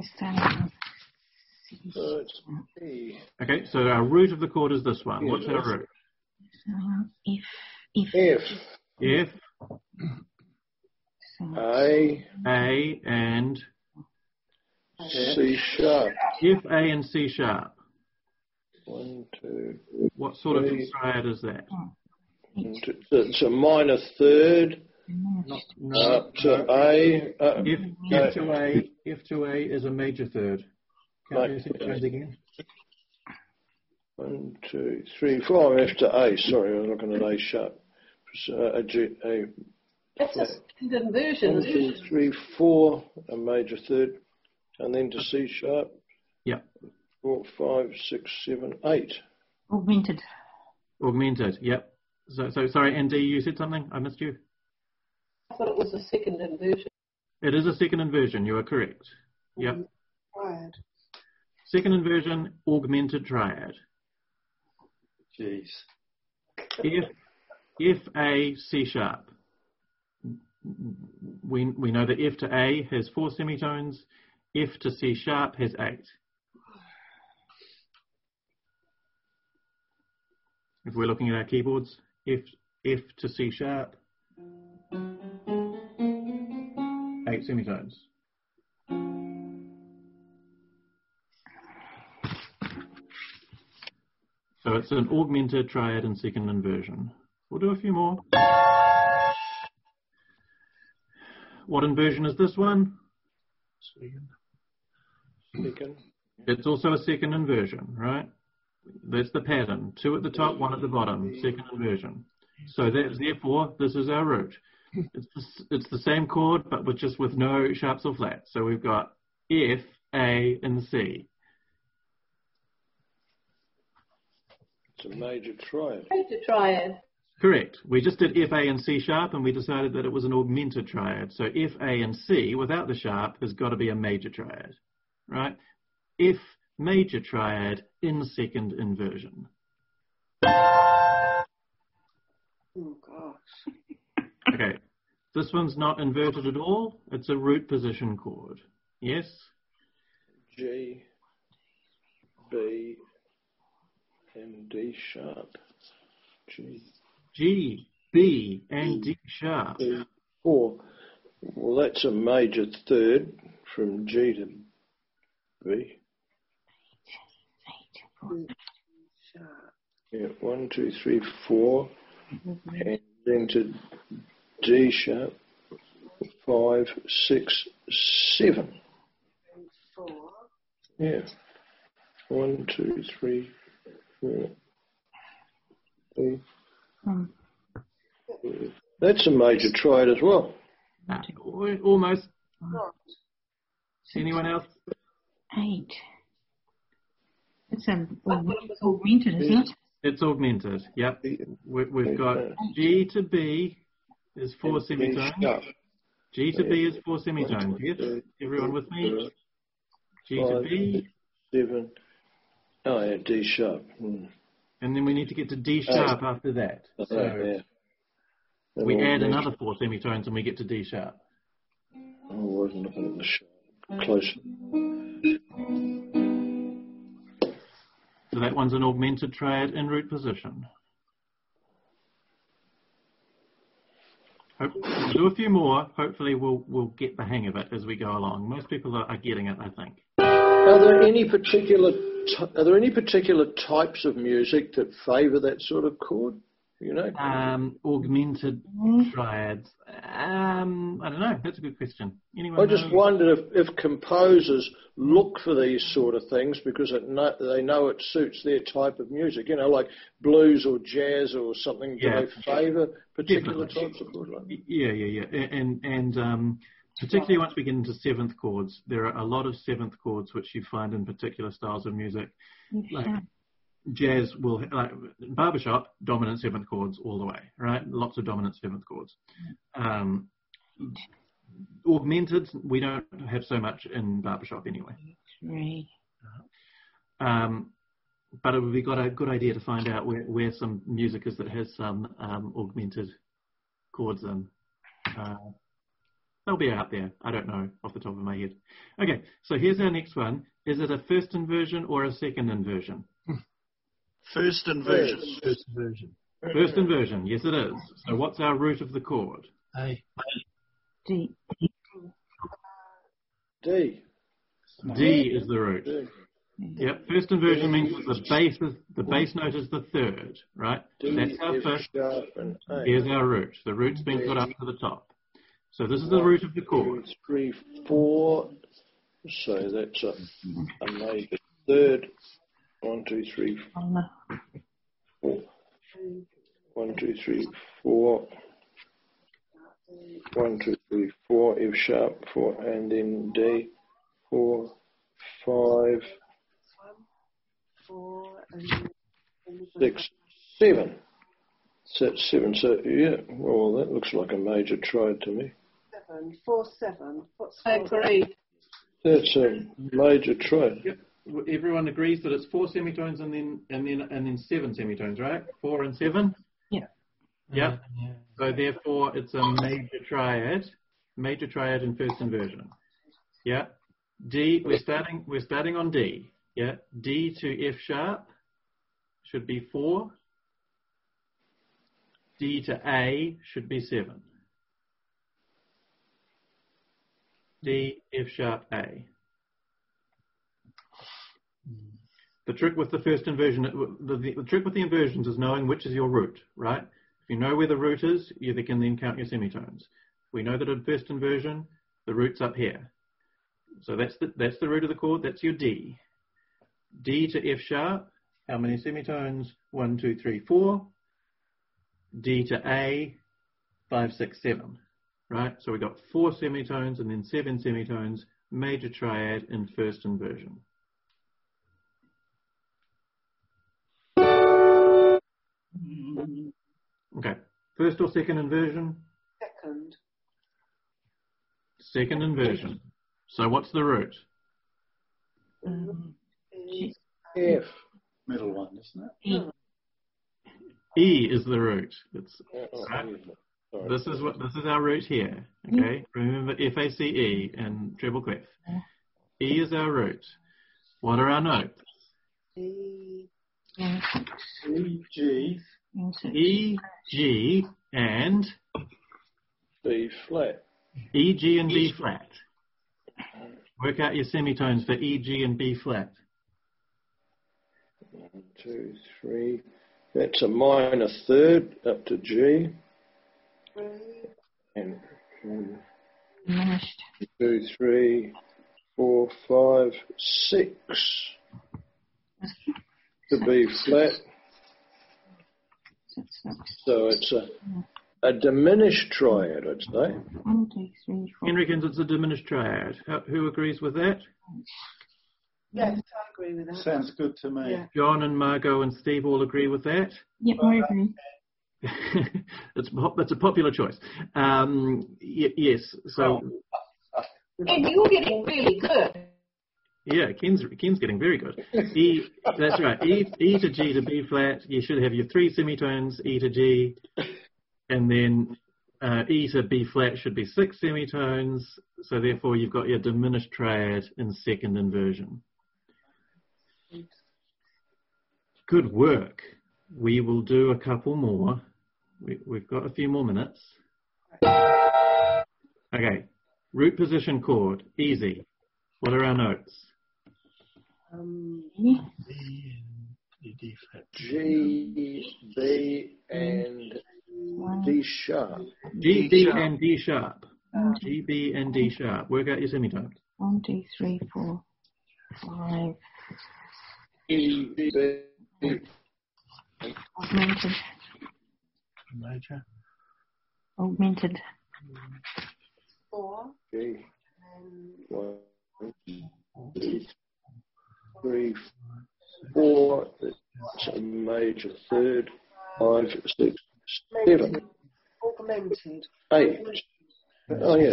Speaker 2: So it's E.
Speaker 1: Okay, so our root of the chord is this one. What's our root?
Speaker 2: F.
Speaker 1: F,
Speaker 2: A,
Speaker 1: and
Speaker 2: C sharp.
Speaker 1: F, A, and C sharp.
Speaker 2: 1, 2.
Speaker 1: What sort of triad is that?
Speaker 2: It's a minor third. Up to A.
Speaker 1: F to A is a major third. Count your semitones again.
Speaker 2: 1, 2, 3, 4. F to A. Sorry, I was looking at A sharp. A G, A.
Speaker 11: That's a second inversion.
Speaker 2: 1, 2, 3, 4. A major third. And then to C sharp.
Speaker 1: Yeah.
Speaker 2: 4, 5, 6, 7, 8.
Speaker 4: Augmented.
Speaker 1: Augmented, yep. So sorry, Andy, you said something? I missed you.
Speaker 11: I thought it was a second inversion.
Speaker 1: It is a second inversion, you are correct. Yep.
Speaker 5: Triad.
Speaker 1: Second inversion, augmented triad.
Speaker 7: Jeez.
Speaker 1: F, A, C sharp. We know that F to A has 4 semitones, F to C sharp has 8. If we're looking at our keyboards, F to C sharp, 8 semitones. So it's an augmented triad in second inversion. We'll do a few more. What inversion is this one?
Speaker 2: Second.
Speaker 1: It's also a second inversion, right? That's the pattern. 2 at the top, 1 at the bottom. Second inversion. So therefore, this is our root. It's the same chord, but just with no sharps or flats. So we've got F, A, and C.
Speaker 2: It's a major triad.
Speaker 11: Major triad.
Speaker 1: Correct. We just did F, A, and C sharp, and we decided that it was an augmented triad. So F, A, and C without the sharp has got to be a major triad, right? F major triad in second inversion.
Speaker 5: Oh, gosh.
Speaker 1: Okay. This one's not inverted at all. It's a root position chord. Yes?
Speaker 2: G, B, and D sharp.
Speaker 1: G, B, and D sharp.
Speaker 2: 4. Well, that's a major third from G to B.
Speaker 5: sharp.
Speaker 2: Yeah, 1, 2, 3, 4, and then to D sharp, 5, 6, 7.
Speaker 5: And 4.
Speaker 2: Yeah. 1, 2, 3, 4, 3. That's a major triad as well.
Speaker 1: Almost.
Speaker 5: What?
Speaker 1: Anyone else?
Speaker 4: 8. It's augmented, isn't it?
Speaker 1: It's augmented. Yep. We've got G to B is 4 semitones. G to B is 4 semitones. Yes. Everyone with me? G to B.
Speaker 2: 7. Oh yeah, D sharp.
Speaker 1: And then we need to get to D sharp after that. So
Speaker 2: yeah.
Speaker 1: we add another 4 semitones and we get to D sharp.
Speaker 2: I wasn't looking at the sharp. Close.
Speaker 1: So that one's an augmented triad in root position. We'll do a few more. Hopefully we'll get the hang of it as we go along. Most people are getting it, I think.
Speaker 2: Are there any particular types of music that favour that sort of chord? You know,
Speaker 1: augmented triads. I don't know. That's a good question. Anyone
Speaker 2: I just wondered if composers look for these sort of things because they know it suits their type of music. You know, like blues or jazz or something. Do they favour particular types of chords? Like
Speaker 1: Yeah. And particularly once we get into seventh chords, there are a lot of seventh chords which you find in particular styles of music. Like jazz will, like barbershop, dominant seventh chords all the way, right? Lots of dominant seventh chords. Augmented, we don't have so much in barbershop anyway. But it would be a good idea to find out where some music is that has some augmented chords in. They'll be out there. I don't know off the top of my head. Okay, so here's our next one. Is it a first inversion or a second inversion?
Speaker 8: First inversion.
Speaker 3: First inversion.
Speaker 1: First inversion, yes it is. So what's our root of the chord?
Speaker 3: A.
Speaker 4: D.
Speaker 2: D.
Speaker 1: D is the root.
Speaker 2: D.
Speaker 1: Yep, first inversion means the bass note is the third, right?
Speaker 2: D,
Speaker 1: that's our
Speaker 2: F
Speaker 1: first.
Speaker 2: sharp and A.
Speaker 1: Here's our root. The root's been put up to the top. So this is the root of the chord.
Speaker 2: 2, 3, 4. So that's a major third. 1, 2, 3, 4. 1, 2, 3, 4. 1, 2, 3, 4. F sharp 4, and then D 4, 5, 6, 7. So that's 7. So yeah, well that looks like a major triad to me.
Speaker 5: 7, 4, 7. What's
Speaker 11: I agree.
Speaker 2: That's a major triad.
Speaker 1: Yep. Everyone agrees that it's 4 semitones and then 7 semitones, right? 4 and 7.
Speaker 4: Yeah.
Speaker 1: Yep. So therefore, it's a major triad in first inversion. Yeah. D. We're starting on D. Yeah. D to F sharp should be 4. D to A should be 7. D, F sharp, A. The trick with the first inversion, the trick with the inversions is knowing which is your root, right? If you know where the root is, you can then count your semitones. We know that in first inversion, the root's up here. So that's the root of the chord, that's your D. D to F sharp, how many semitones? 1, 2, 3, 4. D to A, 5, 6, 7. Right, so we got 4 semitones and then 7 semitones, major triad in first inversion. Okay, first or second inversion?
Speaker 5: Second.
Speaker 1: Second inversion. So what's the root?
Speaker 2: F.
Speaker 7: Middle one, isn't it?
Speaker 1: E is the root. It's,
Speaker 2: Right.
Speaker 1: this is our root here. Okay, remember FACE and treble clef. E is our root. What are our notes?
Speaker 5: E,
Speaker 7: G.
Speaker 1: E, G, and
Speaker 2: B flat.
Speaker 1: E, G, and B flat. Work out your semitones for E, G, and B flat.
Speaker 2: 1, 2, 3. That's a minor third up to G. And 1,
Speaker 4: Diminished.
Speaker 2: 2, 3, 4, 5, 6 to B flat. So it's a diminished triad, I'd say.
Speaker 4: 1, 2, 3, 4.
Speaker 1: Henrikins, it's a diminished triad. Who agrees with that?
Speaker 5: Yes, I agree with that.
Speaker 7: Sounds good to me.
Speaker 5: Yeah.
Speaker 1: John and Margot and Steve all agree with that?
Speaker 4: Yep, I agree.
Speaker 1: That's a popular choice. Yes. So
Speaker 11: And you're getting really good.
Speaker 1: yeah, Ken's getting very good. That's right. E to G to B flat. You should have your 3 semitones. E to G, and then E to B flat should be 6 semitones. So therefore, you've got your diminished triad in second inversion. Good work. We will do a couple more. We've got a few more minutes. Okay. Root position chord. Easy. What are our notes?
Speaker 2: G, B, and D sharp.
Speaker 1: G, B, and D sharp. G, B, and D sharp. Work out your semitones.
Speaker 4: 1, 2, 3, 4, 5.
Speaker 2: E, B,
Speaker 4: Augmented.
Speaker 3: Major.
Speaker 4: Augmented.
Speaker 5: 4.
Speaker 2: G. 1, 2, 3, 4. That's a major third. 5, 6, 7,
Speaker 5: Augmented.
Speaker 2: 8. Oh yeah.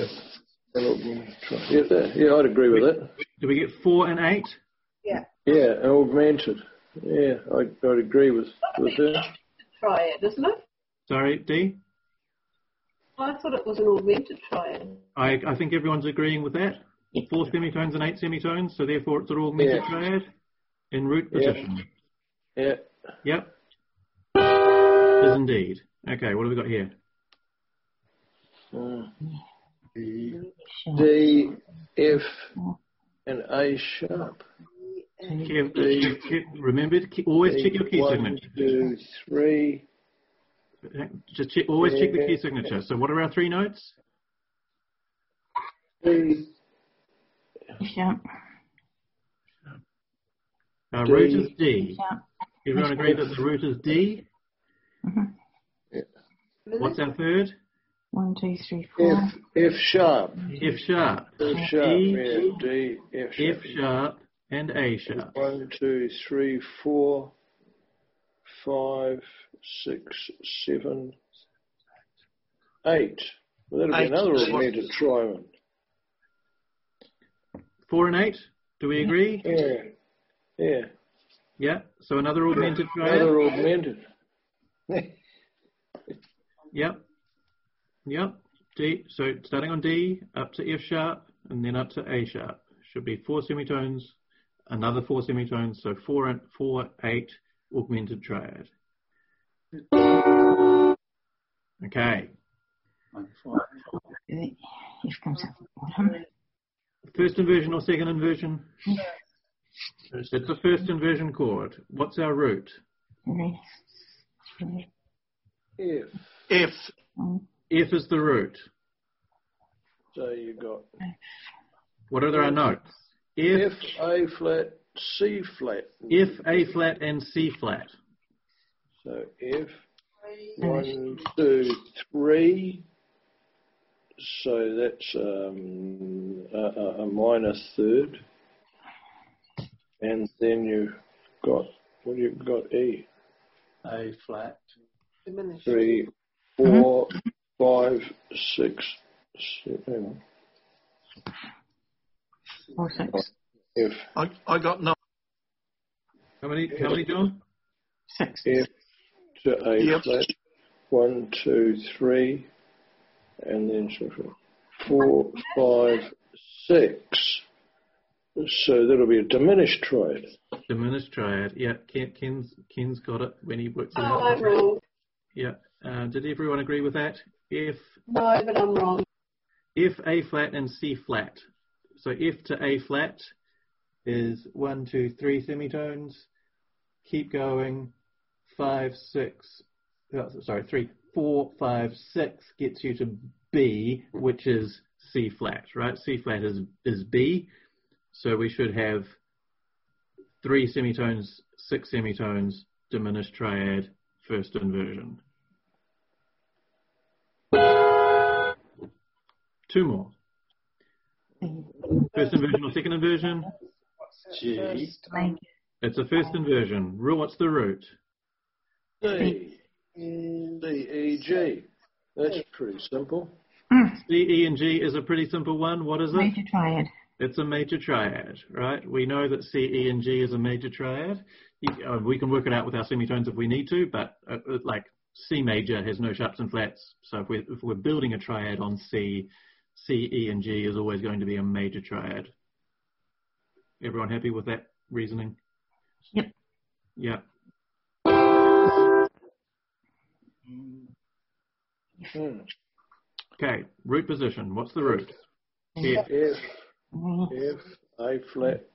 Speaker 2: Yeah, I'd agree with that.
Speaker 1: Do we get 4 and 8?
Speaker 5: Yeah.
Speaker 2: Yeah, augmented. Yeah, I'd agree with that.
Speaker 11: Triad, isn't it?
Speaker 1: Sorry, D?
Speaker 11: I thought it was an augmented triad.
Speaker 1: I think everyone's agreeing with that. 4 semitones and 8 semitones, so therefore it's an augmented triad in root position.
Speaker 2: Yeah.
Speaker 1: Yep. Is indeed. Okay, what have we got here?
Speaker 2: D, F, and A sharp.
Speaker 1: Remember, always check your key signature.
Speaker 2: 1, 2, 3.
Speaker 1: Just check, always check the key signature. So what are our 3 notes?
Speaker 2: D,
Speaker 4: Sharp.
Speaker 1: Our root is D. Everyone agree that the root is D?
Speaker 2: Yeah.
Speaker 1: What's our third?
Speaker 4: 1, 2, 3, 4.
Speaker 2: F sharp.
Speaker 1: F sharp.
Speaker 2: F sharp.
Speaker 1: D,
Speaker 2: D, F sharp.
Speaker 1: F sharp, and A sharp.
Speaker 2: 1, 2, 3, 4, 5, 6, 7, 8. Well, that'll be another augmented triad.
Speaker 1: 4 and 8. Do we agree?
Speaker 2: Yeah. Yeah.
Speaker 1: Yeah. So another augmented triad.
Speaker 2: Another augmented.
Speaker 1: Yep. Yep. D. So starting on D, up to F sharp, and then up to A sharp. Should be 4 semitones, another 4 semitones, so 4 and 4, 8 augmented triad. Okay.
Speaker 4: F comes out the bottom.
Speaker 1: First inversion or second inversion? It's the first inversion chord. What's our root?
Speaker 2: F.
Speaker 8: F.
Speaker 1: F is the root.
Speaker 2: So you got
Speaker 1: What are our notes?
Speaker 2: F, A flat, C flat.
Speaker 1: F, A flat, and C flat.
Speaker 2: So F, 1, 2, 3. So that's a minor third. And then you've got, what have you got? E.
Speaker 7: A flat.
Speaker 2: 3, 4, 5, 6, 7.
Speaker 4: Or 6.
Speaker 2: F.
Speaker 8: I got no.
Speaker 1: How many, John?
Speaker 4: 6.
Speaker 2: F to A flat. 1, 2, 3. And then 4, 5, 6. So that'll be a diminished triad.
Speaker 1: Diminished triad. Yeah, Ken's got it when he works it
Speaker 11: Oh,
Speaker 1: out.
Speaker 11: I'm wrong.
Speaker 1: Yeah. Did everyone agree with that? F,
Speaker 11: No, but I'm wrong.
Speaker 1: F, A flat, and C flat. So F to A flat is 1, 2, 3 semitones. keep going. 5, 6, 3, 4, 5, 6 gets you to B, which is C flat, right? C flat is B, so we should have 3 semitones, 6 semitones, diminished triad, first inversion. 2 more. First inversion or second inversion?
Speaker 7: G.
Speaker 1: It's a first inversion. What's the root?
Speaker 2: D, E, G. That's pretty simple.
Speaker 1: C, E, and G is a pretty simple one. What is it?
Speaker 4: Major triad.
Speaker 1: It's a major triad, right? We know that C, E, and G is a major triad. We can work it out with our semitones if we need to, but like C major has no sharps and flats. So if we're building a triad on C, C, E, and G is always going to be a major triad. Everyone happy with that reasoning?
Speaker 4: Yep.
Speaker 1: Yeah. Okay, root position. What's the root? F.
Speaker 2: F, A flat,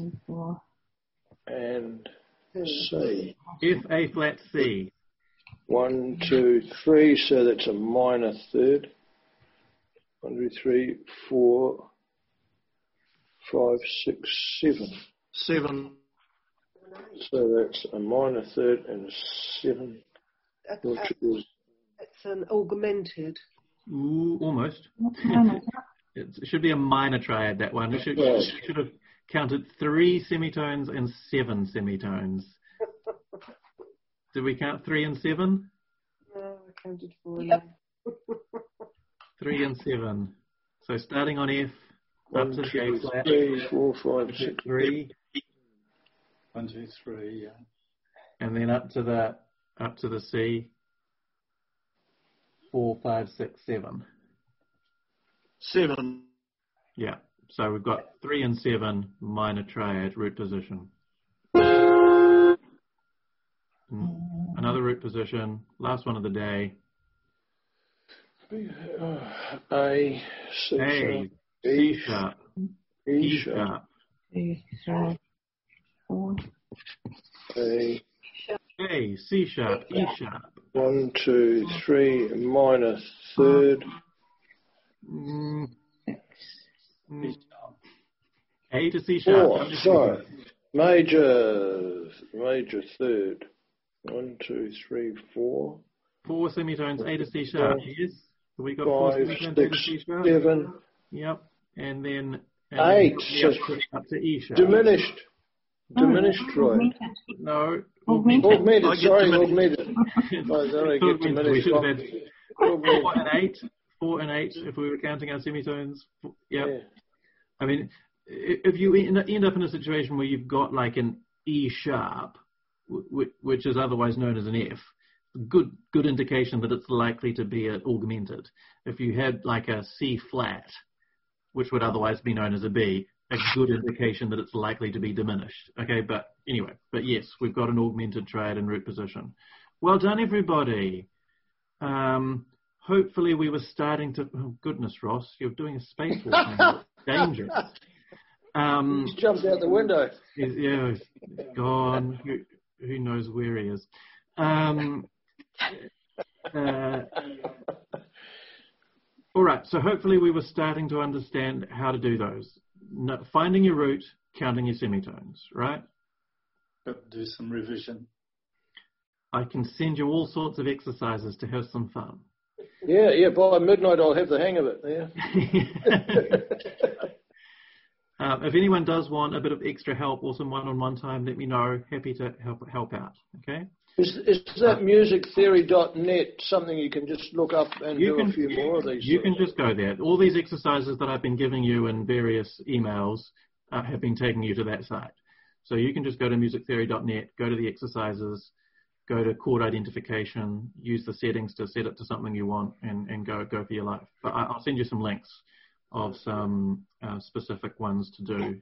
Speaker 2: and C.
Speaker 1: F, A flat, C.
Speaker 2: 1, 2, 3, so that's a minor third. 1, 2, 3, 4, 5, 6, 7.
Speaker 8: 7.
Speaker 2: So that's a minor third and a 7, which is...
Speaker 5: It's an augmented.
Speaker 1: Ooh, almost. It should be a minor triad, that one. It should have counted 3 semitones and 7 semitones. Did we count 3 and 7?
Speaker 5: No, I counted 4.
Speaker 11: Yep.
Speaker 1: 3 and 7. So starting on F, up to the A flat.
Speaker 2: 3, 4, 5, 6,
Speaker 1: 3.
Speaker 7: 1, 2, 3. Yeah.
Speaker 1: And then up to the C. 4, 5, 6, 7.
Speaker 8: 7.
Speaker 1: Yeah. So we've got 3 and 7 minor triad root position. Another root position. Last one of the day.
Speaker 2: A, C
Speaker 1: A,
Speaker 2: sharp,
Speaker 1: C sharp,
Speaker 2: E sharp,
Speaker 4: 2, 3, 4.
Speaker 2: A,
Speaker 1: A, C sharp, E sharp.
Speaker 2: 1, 2, 3, minor third.
Speaker 1: A to C sharp.
Speaker 2: 4, sorry. Major third. 1, 2, 3, 4.
Speaker 1: 4 semitones, A to C sharp. Yes. So we got 4
Speaker 2: 5,
Speaker 1: semitones, A to
Speaker 2: 6,
Speaker 1: C sharp.
Speaker 2: 7.
Speaker 1: Yep. And then
Speaker 2: 8.
Speaker 1: Up to E sharp.
Speaker 2: Diminished triad.
Speaker 1: No.
Speaker 2: Augmented. Sorry,
Speaker 1: diminished.
Speaker 2: augmented. Get diminished.
Speaker 1: We should have had 4 and 8. 4 and 8 if we were counting our semitones. Yep.
Speaker 2: Yeah.
Speaker 1: I mean, if you end up in a situation where you've got like an E sharp, which is otherwise known as an F, good indication that it's likely to be augmented. If you had like a C flat, which would otherwise be known as a B, a good indication that it's likely to be diminished. Okay, but anyway, yes, we've got an augmented triad in root position. Well done, everybody. Hopefully we were starting to, oh goodness, Ross, you're doing a spacewalk now. It's dangerous.
Speaker 2: He's jumped out the window.
Speaker 1: Yeah, he's gone. Who knows where he is? All right, so hopefully we were starting to understand how to do those. Finding your root, counting your semitones, right?
Speaker 7: But do some revision.
Speaker 1: I can send you all sorts of exercises to have some fun.
Speaker 2: Yeah, by midnight I'll have the hang of it. Yeah.
Speaker 1: If anyone does want a bit of extra help or some one-on-one time, let me know. Happy to help out, okay?
Speaker 2: Is that musictheory.net something you can just look up and do a few more of these?
Speaker 1: You can just go there. All these exercises that I've been giving you in various emails have been taking you to that site. So you can just go to musictheory.net, go to the exercises, go to chord identification, use the settings to set it to something you want, and go for your life. But I'll send you some links of some specific ones to do.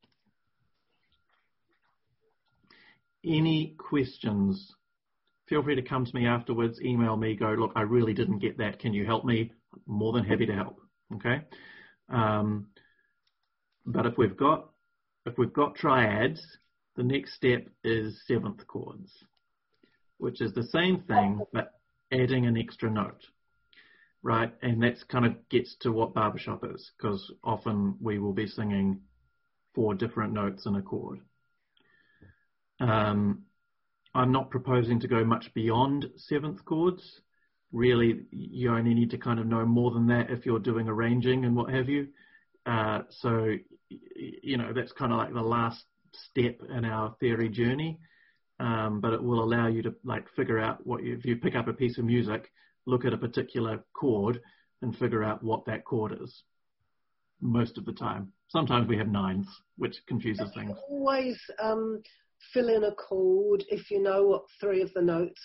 Speaker 1: Any questions? Feel free to come to me afterwards, email me, go, look, I really didn't get that. Can you help me? More than happy to help. Okay. But if we've got triads, the next step is seventh chords, which is the same thing, but adding an extra note, right? And that's kind of gets to what barbershop is, because often we will be singing 4 different notes in a chord. I'm not proposing to go much beyond seventh chords. Really, you only need to kind of know more than that if you're doing arranging and what have you. So, you know, that's kind of like the last step in our theory journey. But it will allow you to like figure out if you pick up a piece of music, look at a particular chord and figure out what that chord is most of the time. Sometimes we have 9s, which confuses things.
Speaker 5: Always fill in a chord if you know what 3 of the notes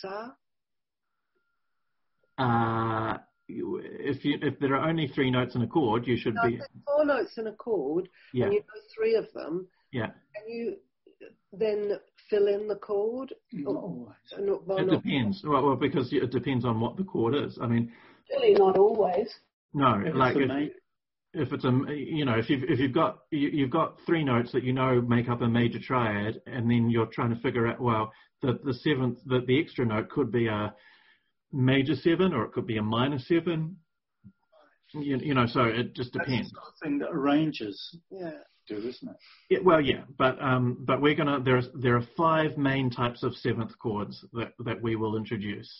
Speaker 5: are.
Speaker 1: If there are only 3 notes in a chord, you should be...
Speaker 5: There's 4 notes in a chord,
Speaker 1: yeah.
Speaker 5: and you know 3 of them.
Speaker 1: Yeah.
Speaker 5: And you then fill in the chord?
Speaker 1: It depends. Well, because it depends on what the chord is. I mean...
Speaker 11: Really not always.
Speaker 1: No, like if it's a, you know, if you've got 3 notes that you know make up a major triad, and then you're trying to figure out, well, the seventh, the extra note could be a major 7 or it could be a minor 7. You know, so it just depends.
Speaker 7: That's the thing that arrangers do, isn't it?
Speaker 1: Yeah, well, yeah, but we're gonna there are 5 main types of seventh chords that we will introduce,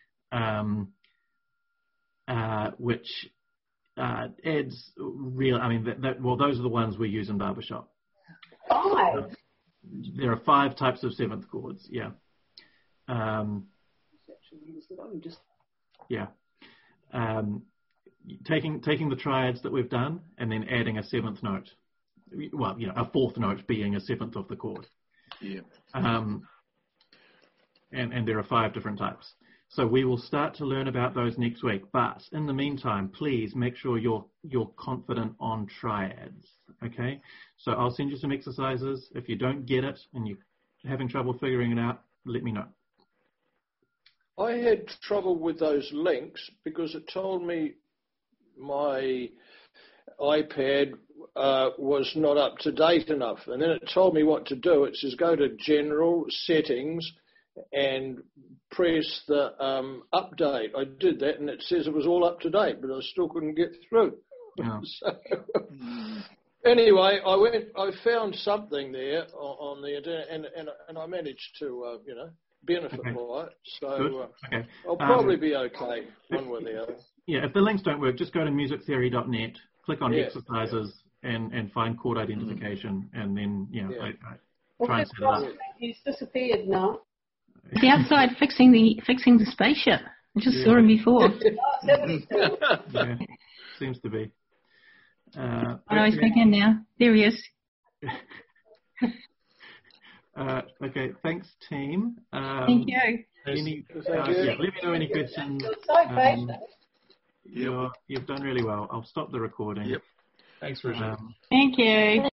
Speaker 1: which adds real. I mean, well, those are the ones we use in barbershop.
Speaker 11: 5.
Speaker 1: There are 5 types of seventh chords. Yeah. Yeah. Taking the triads that we've done and then adding a 7th note. Well, you know, a 4th note being a 7th of the chord.
Speaker 8: Yeah.
Speaker 1: And there are 5 different types. So we will start to learn about those next week. But in the meantime, please make sure you're confident on triads. Okay? So I'll send you some exercises. If you don't get it and you're having trouble figuring it out, let me know.
Speaker 2: I had trouble with those links because it told me my iPad was not up to date enough. And then it told me what to do. It says go to General, Settings, and press the update. I did that, and it says it was all up to date, but I still couldn't get through.
Speaker 1: Oh.
Speaker 2: So, anyway, I found something there on the internet, and I managed to, benefit by it. So
Speaker 1: okay.
Speaker 2: I'll probably be okay, one way or the other.
Speaker 1: Yeah, if the links don't work, just go to musictheory.net, click on exercises, and find chord identification, and then, I try and set it up.
Speaker 11: He's disappeared now.
Speaker 4: The outside fixing the spaceship. I just saw him before.
Speaker 1: Yeah, seems to be.
Speaker 4: He's back in now. There he is.
Speaker 1: Okay, thanks, team.
Speaker 4: Thank you.
Speaker 1: Let me know any questions. You've done really well. I'll stop the recording.
Speaker 8: Yep.
Speaker 3: Thanks, Richard.
Speaker 4: Thank you.